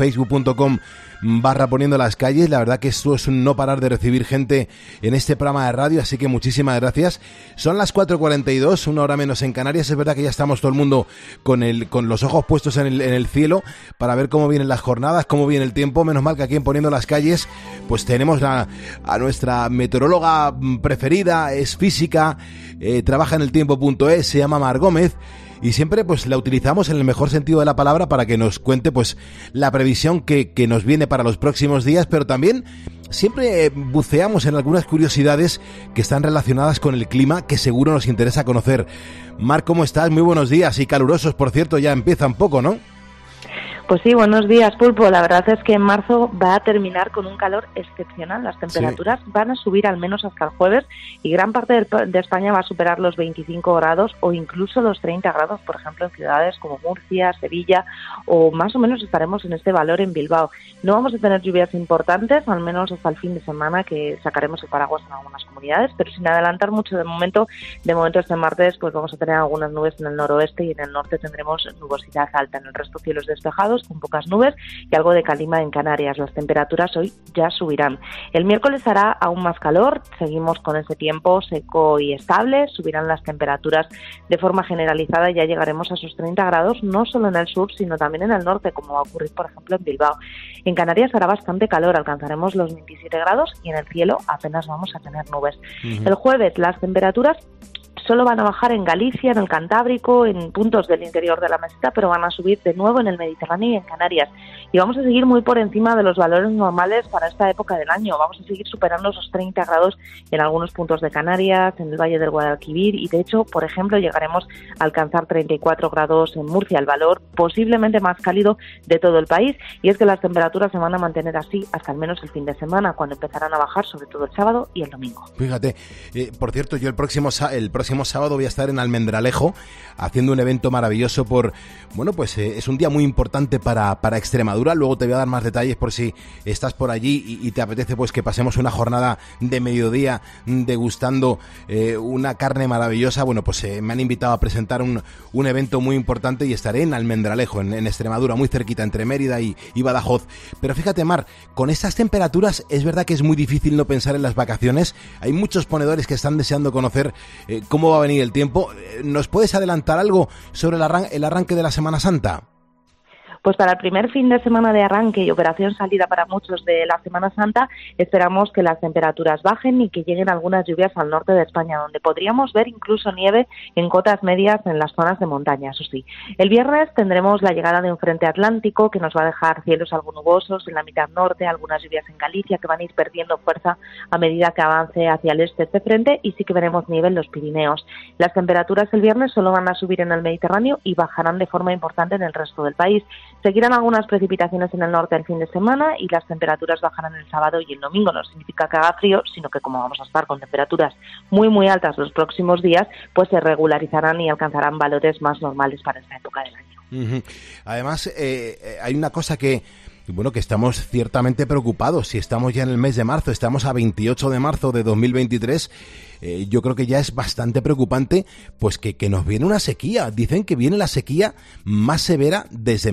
facebook.com/poniendo las calles. La verdad que esto es un no parar de recibir gente en este programa de radio, así que muchísimas gracias. Son las 4:42, una hora menos en Canarias. Es verdad que ya estamos todo el mundo con los ojos puestos en el cielo para ver cómo vienen las jornadas, cómo viene el tiempo. Menos mal que aquí en Poniendo las Calles pues tenemos a nuestra meteoróloga preferida, es física, trabaja en el tiempo.es, se llama Mar Gómez. Y siempre pues la utilizamos en el mejor sentido de la palabra para que nos cuente pues la previsión que nos viene para los próximos días, pero también siempre buceamos en algunas curiosidades que están relacionadas con el clima que seguro nos interesa conocer. Mar, ¿cómo estás? Muy buenos días y calurosos, por cierto, ya empieza un poco, ¿no? Pues sí, buenos días, Pulpo. La verdad es que en marzo va a terminar con un calor excepcional. Las temperaturas van a subir al menos hasta el jueves y gran parte de España va a superar los 25 grados o incluso los 30 grados, por ejemplo, en ciudades como Murcia, Sevilla, o más o menos estaremos en este valor en Bilbao. No vamos a tener lluvias importantes, al menos hasta el fin de semana, que sacaremos el paraguas en algunas comunidades, pero sin adelantar mucho de momento este martes pues vamos a tener algunas nubes en el noroeste y en el norte tendremos nubosidad alta. En el resto cielos despejados, con pocas nubes y algo de calima en Canarias. Las temperaturas hoy ya subirán. El miércoles hará aún más calor, seguimos con ese tiempo seco y estable, subirán las temperaturas de forma generalizada y ya llegaremos a esos 30 grados, no solo en el sur, sino también en el norte, como va a ocurrir, por ejemplo, en Bilbao. En Canarias hará bastante calor, alcanzaremos los 27 grados y en el cielo apenas vamos a tener nubes. El jueves las temperaturas solo van a bajar en Galicia, en el Cantábrico, en puntos del interior de la meseta, pero van a subir de nuevo en el Mediterráneo y en Canarias. Y vamos a seguir muy por encima de los valores normales para esta época del año. Vamos a seguir superando esos 30 grados en algunos puntos de Canarias, en el Valle del Guadalquivir, y de hecho, por ejemplo, llegaremos a alcanzar 34 grados en Murcia, el valor posiblemente más cálido de todo el país. Y es que las temperaturas se van a mantener así hasta al menos el fin de semana, cuando empezarán a bajar, sobre todo el sábado y el domingo. Fíjate, por cierto, yo el próximo sábado voy a estar en Almendralejo haciendo un evento maravilloso es un día muy importante para Extremadura. Luego te voy a dar más detalles por si estás por allí y te apetece pues que pasemos una jornada de mediodía degustando una carne maravillosa. Me han invitado a presentar un evento muy importante y estaré en Almendralejo, en Extremadura, muy cerquita, entre Mérida y Badajoz. Pero fíjate, Mar, con estas temperaturas es verdad que es muy difícil no pensar en las vacaciones. Hay muchos ponedores que están deseando conocer cómo va a venir el tiempo. ¿Nos puedes adelantar algo sobre el arranque de la Semana Santa? Pues para el primer fin de semana de arranque y operación salida para muchos de la Semana Santa, esperamos que las temperaturas bajen y que lleguen algunas lluvias al norte de España, donde podríamos ver incluso nieve en cotas medias en las zonas de montaña, eso sí. El viernes tendremos la llegada de un frente atlántico que nos va a dejar cielos algo nubosos en la mitad norte, algunas lluvias en Galicia que van a ir perdiendo fuerza a medida que avance hacia el este este frente, y sí que veremos nieve en los Pirineos. Las temperaturas el viernes solo van a subir en el Mediterráneo y bajarán de forma importante en el resto del país. Seguirán algunas precipitaciones en el norte el fin de semana y las temperaturas bajarán el sábado y el domingo. No significa que haga frío, sino que como vamos a estar con temperaturas muy muy altas los próximos días, pues se regularizarán y alcanzarán valores más normales para esta época del año. Uh-huh. Además, hay una cosa que estamos ciertamente preocupados. Si estamos ya en el mes de marzo, estamos a 28 de marzo de 2023, yo creo que ya es bastante preocupante pues que nos viene una sequía. Dicen que viene la sequía más severa desde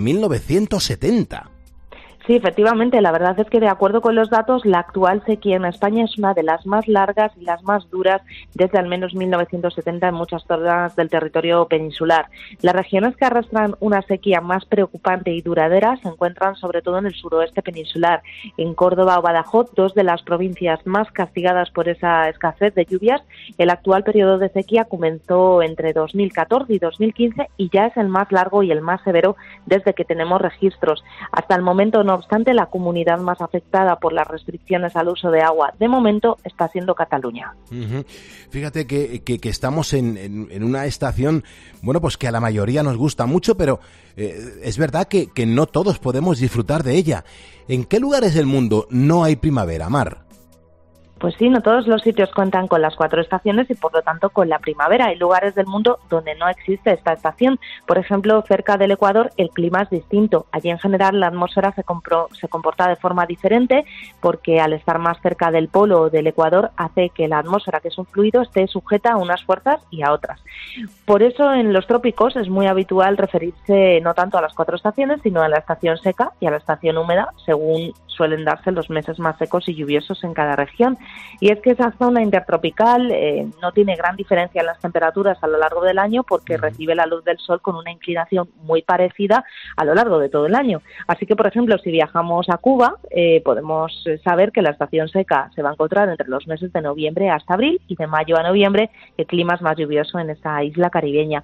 1970. Sí, efectivamente, la verdad es que de acuerdo con los datos, la actual sequía en España es una de las más largas y las más duras desde al menos 1970 en muchas zonas del territorio peninsular. Las regiones que arrastran una sequía más preocupante y duradera se encuentran sobre todo en el suroeste peninsular, en Córdoba o Badajoz, dos de las provincias más castigadas por esa escasez de lluvias. El actual periodo de sequía comenzó entre 2014 y 2015 y ya es el más largo y el más severo desde que tenemos registros. Hasta el momento, no obstante, la comunidad más afectada por las restricciones al uso de agua de momento está siendo Cataluña. Uh-huh. Fíjate que estamos en una estación, pues que a la mayoría nos gusta mucho, pero es verdad que no todos podemos disfrutar de ella. ¿En qué lugares del mundo no hay primavera, Mar? Pues sí, no todos los sitios cuentan con las 4 estaciones y por lo tanto con la primavera. Hay lugares del mundo donde no existe esta estación. Por ejemplo, cerca del Ecuador el clima es distinto. Allí en general la atmósfera se comporta de forma diferente porque al estar más cerca del polo o del Ecuador hace que la atmósfera, que es un fluido, esté sujeta a unas fuerzas y a otras. Por eso en los trópicos es muy habitual referirse no tanto a las 4 estaciones, sino a la estación seca y a la estación húmeda, según suelen darse los meses más secos y lluviosos en cada región. Y es que esa zona intertropical no tiene gran diferencia en las temperaturas a lo largo del año porque recibe la luz del sol con una inclinación muy parecida a lo largo de todo el año. Así que, por ejemplo, si viajamos a Cuba, podemos saber que la estación seca se va a encontrar entre los meses de noviembre hasta abril y de mayo a noviembre el clima es más lluvioso en esta isla caribeña.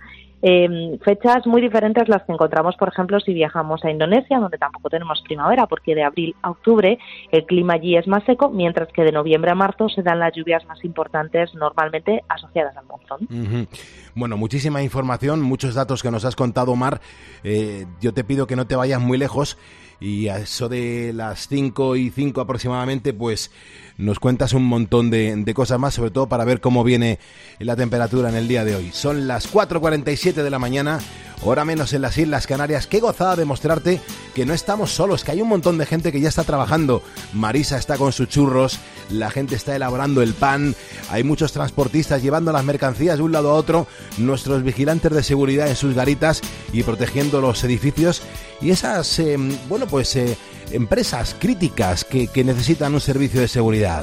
Fechas muy diferentes las que encontramos, por ejemplo, si viajamos a Indonesia, donde tampoco tenemos primavera, porque de abril a octubre el clima allí es más seco, mientras que de noviembre a marzo se dan las lluvias más importantes normalmente asociadas al monzón. Uh-huh. Bueno, muchísima información, muchos datos que nos has contado, Mar. Yo te pido que no te vayas muy lejos y a eso de las 5:05 aproximadamente, pues nos cuentas un montón de cosas más, sobre todo para ver cómo viene la temperatura en el día de hoy. Son las 4:47 de la mañana, hora menos en las Islas Canarias. Qué gozada de mostrarte que no estamos solos, que hay un montón de gente que ya está trabajando. Marisa está con sus churros, la gente está elaborando el pan, hay muchos transportistas llevando las mercancías de un lado a otro, nuestros vigilantes de seguridad en sus garitas y protegiendo los edificios y esas, empresas críticas que necesitan un servicio de seguridad.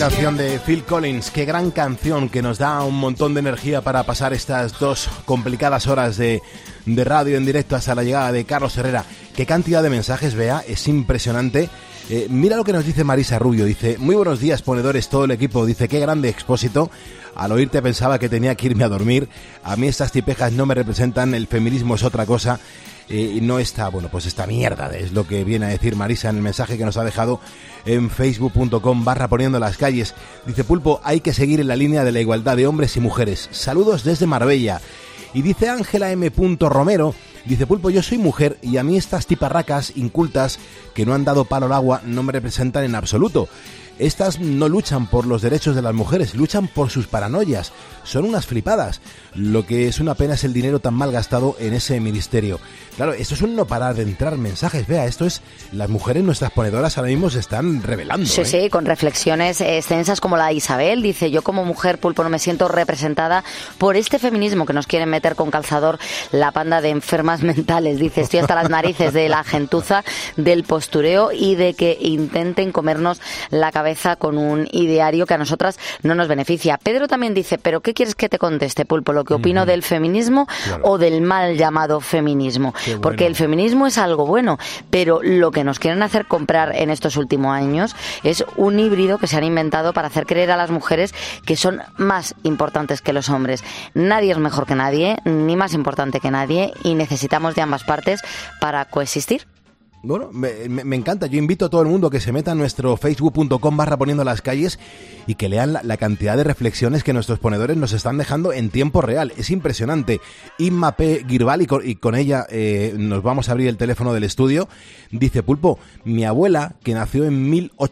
canción de Phil Collins, qué gran canción que nos da un montón de energía para pasar estas 2 complicadas horas de radio en directo hasta la llegada de Carlos Herrera. Qué cantidad de mensajes, Bea, es impresionante. Mira lo que nos dice Marisa Rubio, dice: muy buenos días, ponedores, todo el equipo, dice: qué grande Expósito, al oírte pensaba que tenía que irme a dormir, a mí estas tipejas no me representan, el feminismo es otra cosa. Y no está, bueno, pues esta mierda es lo que viene a decir Marisa en el mensaje que nos ha dejado en facebook.com/poniendo las calles. Dice: Pulpo, hay que seguir en la línea de la igualdad de hombres y mujeres. Saludos desde Marbella. Y dice Ángela M. Romero, dice: Pulpo, yo soy mujer y a mí estas tiparracas incultas que no han dado palo al agua no me representan en absoluto. Estas no luchan por los derechos de las mujeres, luchan por sus paranoias. Son unas flipadas. Lo que es una pena es el dinero tan mal gastado en ese ministerio. Claro, esto es un no parar de entrar mensajes. Vea, esto es... Las mujeres, nuestras ponedoras, ahora mismo se están revelando. Sí, sí, con reflexiones extensas como la de Isabel. Dice: yo como mujer, Pulpo, no me siento representada por este feminismo que nos quieren meter con calzador la panda de enfermas mentales. Dice: estoy hasta las narices de la gentuza, del postureo y de que intenten comernos la cabeza con un ideario que a nosotras no nos beneficia. Pedro también dice: ¿pero qué quieres que te conteste, Pulpo? ¿Lo que opino del feminismo o del mal llamado feminismo? Porque el feminismo es algo bueno, pero lo que nos quieren hacer comprar en estos últimos años es un híbrido que se han inventado para hacer creer a las mujeres que son más importantes que los hombres. Nadie es mejor que nadie, ni más importante que nadie, y necesitamos de ambas partes para coexistir. Bueno, me encanta. Yo invito a todo el mundo que se meta en nuestro facebook.com/poniendo las calles y que lean la cantidad de reflexiones que nuestros ponedores nos están dejando en tiempo real. Es impresionante. Inma P. Girbal, y con ella nos vamos a abrir el teléfono del estudio, dice: Pulpo, mi abuela, que nació en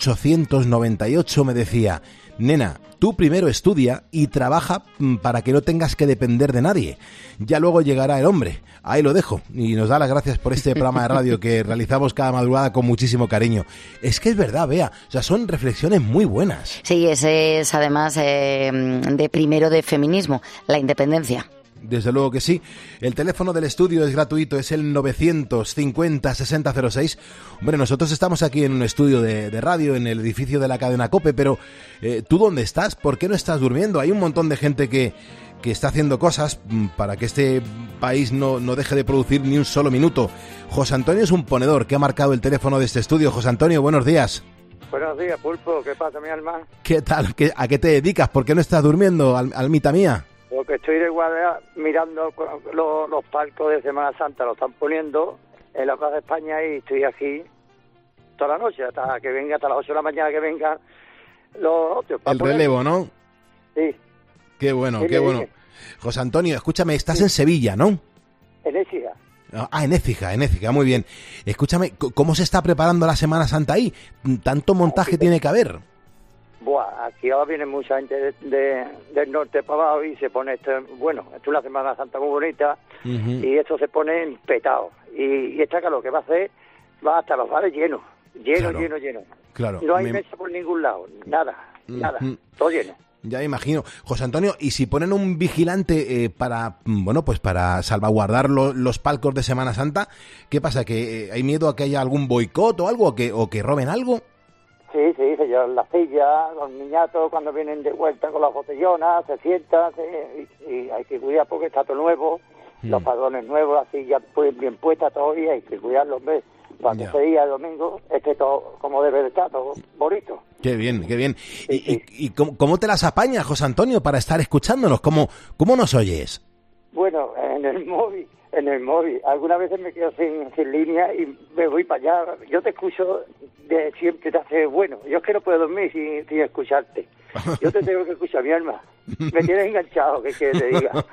1898, me decía: nena, tú primero estudia y trabaja para que no tengas que depender de nadie. Ya luego llegará el hombre. Ahí lo dejo. Y nos da las gracias por este programa de radio que realizamos cada madrugada con muchísimo cariño. Es que es verdad, Bea. O sea, son reflexiones muy buenas. Sí, ese es además de primero de feminismo, la independencia. Desde luego que sí. El teléfono del estudio es gratuito, es el 950-6006. Hombre, nosotros estamos aquí en un estudio de radio, en el edificio de la cadena COPE, pero ¿tú dónde estás? ¿Por qué no estás durmiendo? Hay un montón de gente que está haciendo cosas para que este país no deje de producir ni un solo minuto. José Antonio es un ponedor que ha marcado el teléfono de este estudio. José Antonio, buenos días. Buenos días, Pulpo. ¿Qué pasa, mi alma? ¿Qué tal? ¿A qué te dedicas? ¿Por qué no estás durmiendo, almita mía? Porque estoy de guardia mirando los palcos de Semana Santa, lo están poniendo en la Plaza de España y estoy aquí toda la noche, hasta que venga, hasta las 8 de la mañana que vengan los otros. El relevo, ¿no? Sí. Qué bueno, qué bueno. José Antonio, escúchame, estás en Sevilla, ¿no? En Écija. En Écija, muy bien. Escúchame, ¿cómo se está preparando la Semana Santa ahí? ¿Tanto montaje tiene que haber? Buah, aquí ahora viene mucha gente del norte para abajo y se pone esto, bueno, esto es una Semana Santa muy bonita, y esto se pone petado. Y esta calor que va a hacer, va hasta los bares llenos, Claro. lleno. Claro. No hay mesa por ningún lado, nada, todo lleno. Ya me imagino. José Antonio, ¿y si ponen un vigilante para salvaguardar los palcos de Semana Santa, qué pasa? ¿Que hay miedo a que haya algún boicot o algo, o que roben algo? Sí, se llevan las sillas, los niñatos cuando vienen de vuelta con las botellonas, se sientan, y hay que cuidar porque está todo nuevo, los padrones nuevos, así ya bien puestas todavía, hay que cuidarlos, ¿ves? Para que ese día, el domingo, esté todo como debe de estar, todo bonito. Qué bien, qué bien. ¿Y cómo te las apañas, José Antonio, para estar escuchándonos? ¿Cómo nos oyes? Bueno, en el móvil. Algunas veces me quedo sin línea y me voy para allá. Yo te escucho de siempre, te hace bueno. Yo es que no puedo dormir sin escucharte. Yo te tengo que escuchar, mi alma. Me tienes enganchado, que te diga.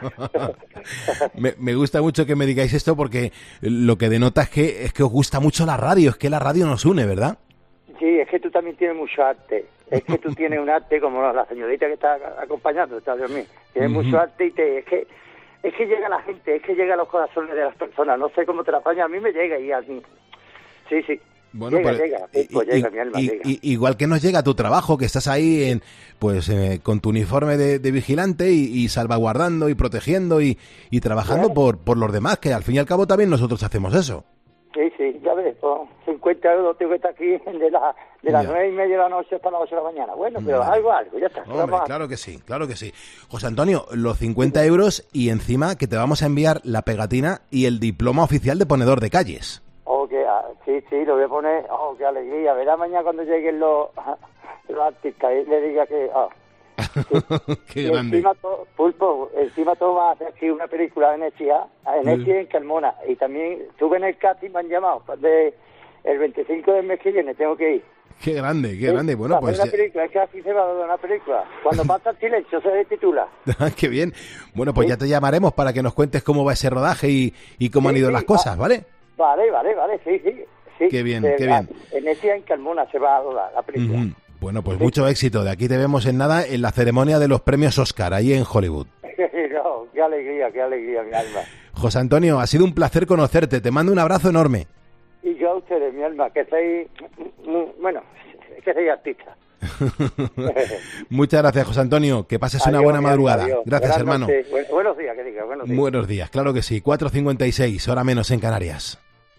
Me gusta mucho que me digáis esto porque lo que denota es que os gusta mucho la radio, es que la radio nos une, ¿verdad? Sí, es que tú también tienes mucho arte. Es que tú tienes un arte como la señorita que está acompañando, está de mí. Tienes mucho arte y es que llega la gente, es que llega a los corazones de las personas. No sé cómo te la apañas, a mí me llega y así. Sí. Bueno, llega, mi alma, llega. Igual que nos llega tu trabajo, que estás ahí con tu uniforme de vigilante y salvaguardando y protegiendo y trabajando por los demás, que al fin y al cabo también nosotros hacemos eso. Sí, sí, ya ves, con 50 euros tengo que estar aquí de las 9:30 de la noche hasta las 8 de la mañana. Bueno, pero algo, ya está. Hombre, claro que sí. José Antonio, los 50 euros y encima que te vamos a enviar la pegatina y el diploma oficial de ponedor de calles. Sí, lo voy a poner. Qué alegría. Verá mañana cuando lleguen los artistas y le diga que... Qué grande. Encima todo va a hacer aquí una película en en Carmona. Y también estuve en el casting, me han llamado. El 25 del mes que viene tengo que ir. Qué grande. Bueno, pues... Una película, es que así se va a dar una película. Cuando pasa el silencio se titula. Qué bien. Bueno, pues ya te llamaremos para que nos cuentes cómo va ese rodaje y cómo han ido las cosas, ¿vale? Vale, sí. Qué bien, qué bien. En Carmona se va a rodar la película. Bueno, pues mucho éxito. De aquí te vemos en nada en la ceremonia de los premios Oscar, ahí en Hollywood. No, qué alegría, mi alma. José Antonio, ha sido un placer conocerte. Te mando un abrazo enorme. Y yo a ustedes, mi alma, que soy... Bueno, que soy artista. Muchas gracias, José Antonio. Que pases una buena madrugada. Gracias, hermano. Buenos días, que diga. Buenos días. Buenos días, claro que sí. 4:56, hora menos en Canarias.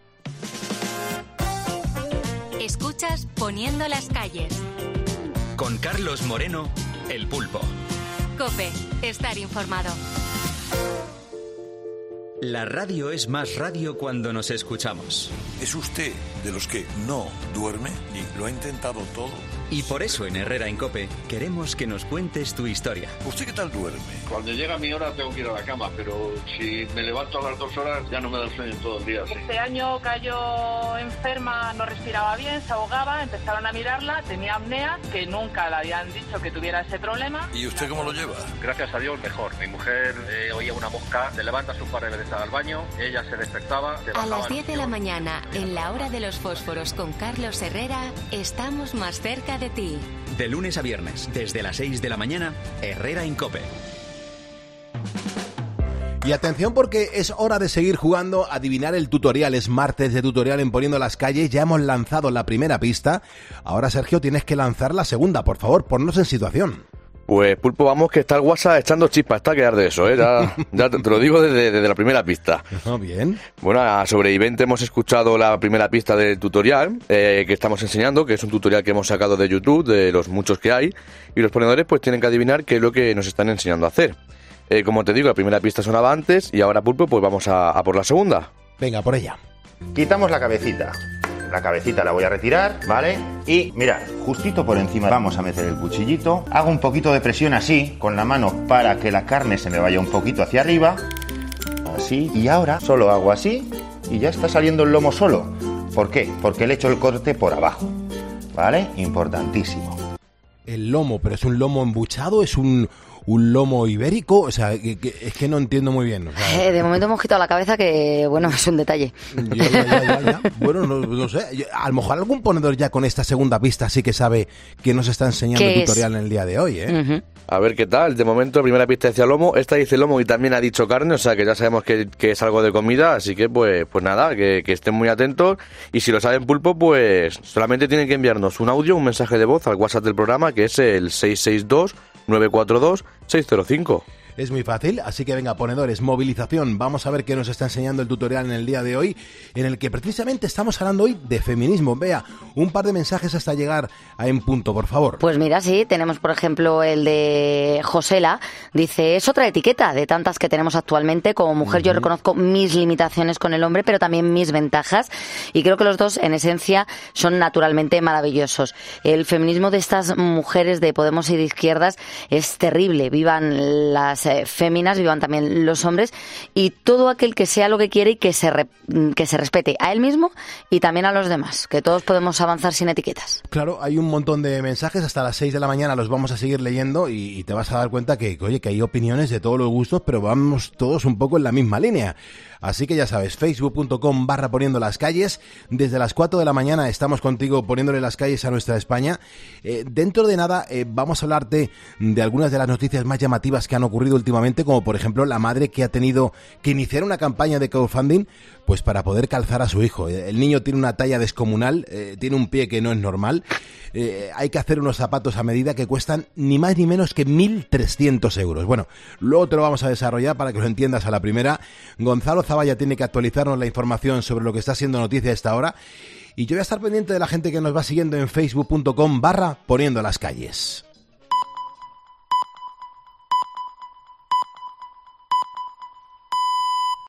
Escuchas Poniendo las calles. Con Carlos Moreno, El Pulpo. COPE, estar informado. La radio es más radio cuando nos escuchamos. ¿Es usted de los que no duerme y lo ha intentado todo? Y por eso en Herrera en COPE queremos que nos cuentes tu historia. ¿Usted qué tal duerme? Cuando llega mi hora tengo que ir a la cama, pero si me levanto a las 2 horas ya no me da sueño todo el día. ¿Sí? Este año cayó enferma, no respiraba bien, se ahogaba, empezaron a mirarla, tenía apnea, que nunca le habían dicho que tuviera ese problema. ¿Y usted cómo lo lleva? Gracias a Dios mejor. Mi mujer oía una mosca, se levanta un par de veces al baño, ella se despertaba. A las 10 de la mañana, en la hora de los fósforos con Carlos Herrera, estamos más cerca de ti. De lunes a viernes, desde las 6 de la mañana, Herrera en COPE. Y atención porque es hora de seguir jugando a adivinar el tutorial. Es martes de tutorial en Poniendo las calles. Ya hemos lanzado la primera pista. Ahora, Sergio, tienes que lanzar la segunda. Por favor, ponnos en situación. Pues, Pulpo, vamos que está el WhatsApp echando chispas, está a quedar de eso, ¿eh? Ya te lo digo desde la primera pista. Bien. Bueno, a Sobreviviente hemos escuchado la primera pista del tutorial que estamos enseñando, que es un tutorial que hemos sacado de YouTube, de los muchos que hay, y los ponedores pues tienen que adivinar qué es lo que nos están enseñando a hacer. Como te digo, la primera pista sonaba antes y ahora, Pulpo, pues vamos a por la segunda. Venga, por ella. Quitamos la cabecita. La cabecita la voy a retirar, ¿vale? Y mirad, justito por encima vamos a meter el cuchillito. Hago un poquito de presión así, con la mano, para que la carne se me vaya un poquito hacia arriba. Así. Y ahora solo hago así y ya está saliendo el lomo solo. ¿Por qué? Porque le echo el corte por abajo, ¿vale? Importantísimo. El lomo, pero ¿es un lomo embuchado? ¿Es un lomo ibérico? O sea, es que no entiendo muy bien. O sea, de momento hemos quitado la cabeza, que bueno, es un detalle. Ya. Bueno, no sé. A lo mejor algún ponedor ya con esta segunda pista sí que sabe que nos está enseñando el tutorial en el día de hoy, ¿eh? Uh-huh. A ver qué tal. De momento, la primera pista decía lomo, esta dice lomo y también ha dicho carne, o sea que ya sabemos que es algo de comida, así que pues nada, que estén muy atentos. Y si lo saben, Pulpo, pues solamente tienen que enviarnos un audio, un mensaje de voz al WhatsApp del programa, que es el 662-942-605. Es muy fácil, así que venga, ponedores, movilización. Vamos a ver qué nos está enseñando el tutorial en el día de hoy, en el que precisamente estamos hablando hoy de feminismo. Vea, un par de mensajes hasta llegar a En Punto, por favor. Pues mira, sí, tenemos por ejemplo el de Josela. Dice, es otra etiqueta de tantas que tenemos actualmente. Como mujer yo reconozco mis limitaciones con el hombre, pero también mis ventajas. Y creo que los dos, en esencia, son naturalmente maravillosos. El feminismo de estas mujeres de Podemos y de izquierdas es terrible. Vivan las féminas, vivan también los hombres, y todo aquel que sea lo que quiere y que se respete a él mismo y también a los demás, que todos podemos avanzar sin etiquetas. Claro, hay un montón de mensajes, hasta las 6 de la mañana los vamos a seguir leyendo y te vas a dar cuenta que hay opiniones de todos los gustos, pero vamos todos un poco en la misma línea. Así que ya sabes, facebook.com/poniendo las calles. Desde las 4 de la mañana estamos contigo poniéndole las calles a nuestra España. Dentro de nada vamos a hablarte de algunas de las noticias más llamativas que han ocurrido últimamente, como por ejemplo la madre que ha tenido que iniciar una campaña de crowdfunding pues para poder calzar a su hijo. El niño tiene una talla descomunal, tiene un pie que no es normal. Hay que hacer unos zapatos a medida que cuestan ni más ni menos que 1.300 euros. Bueno, luego te lo vamos a desarrollar para que lo entiendas a la primera. Gonzalo Zavalla tiene que actualizarnos la información sobre lo que está siendo noticia a esta hora. Y yo voy a estar pendiente de la gente que nos va siguiendo en facebook.com/poniendo las calles.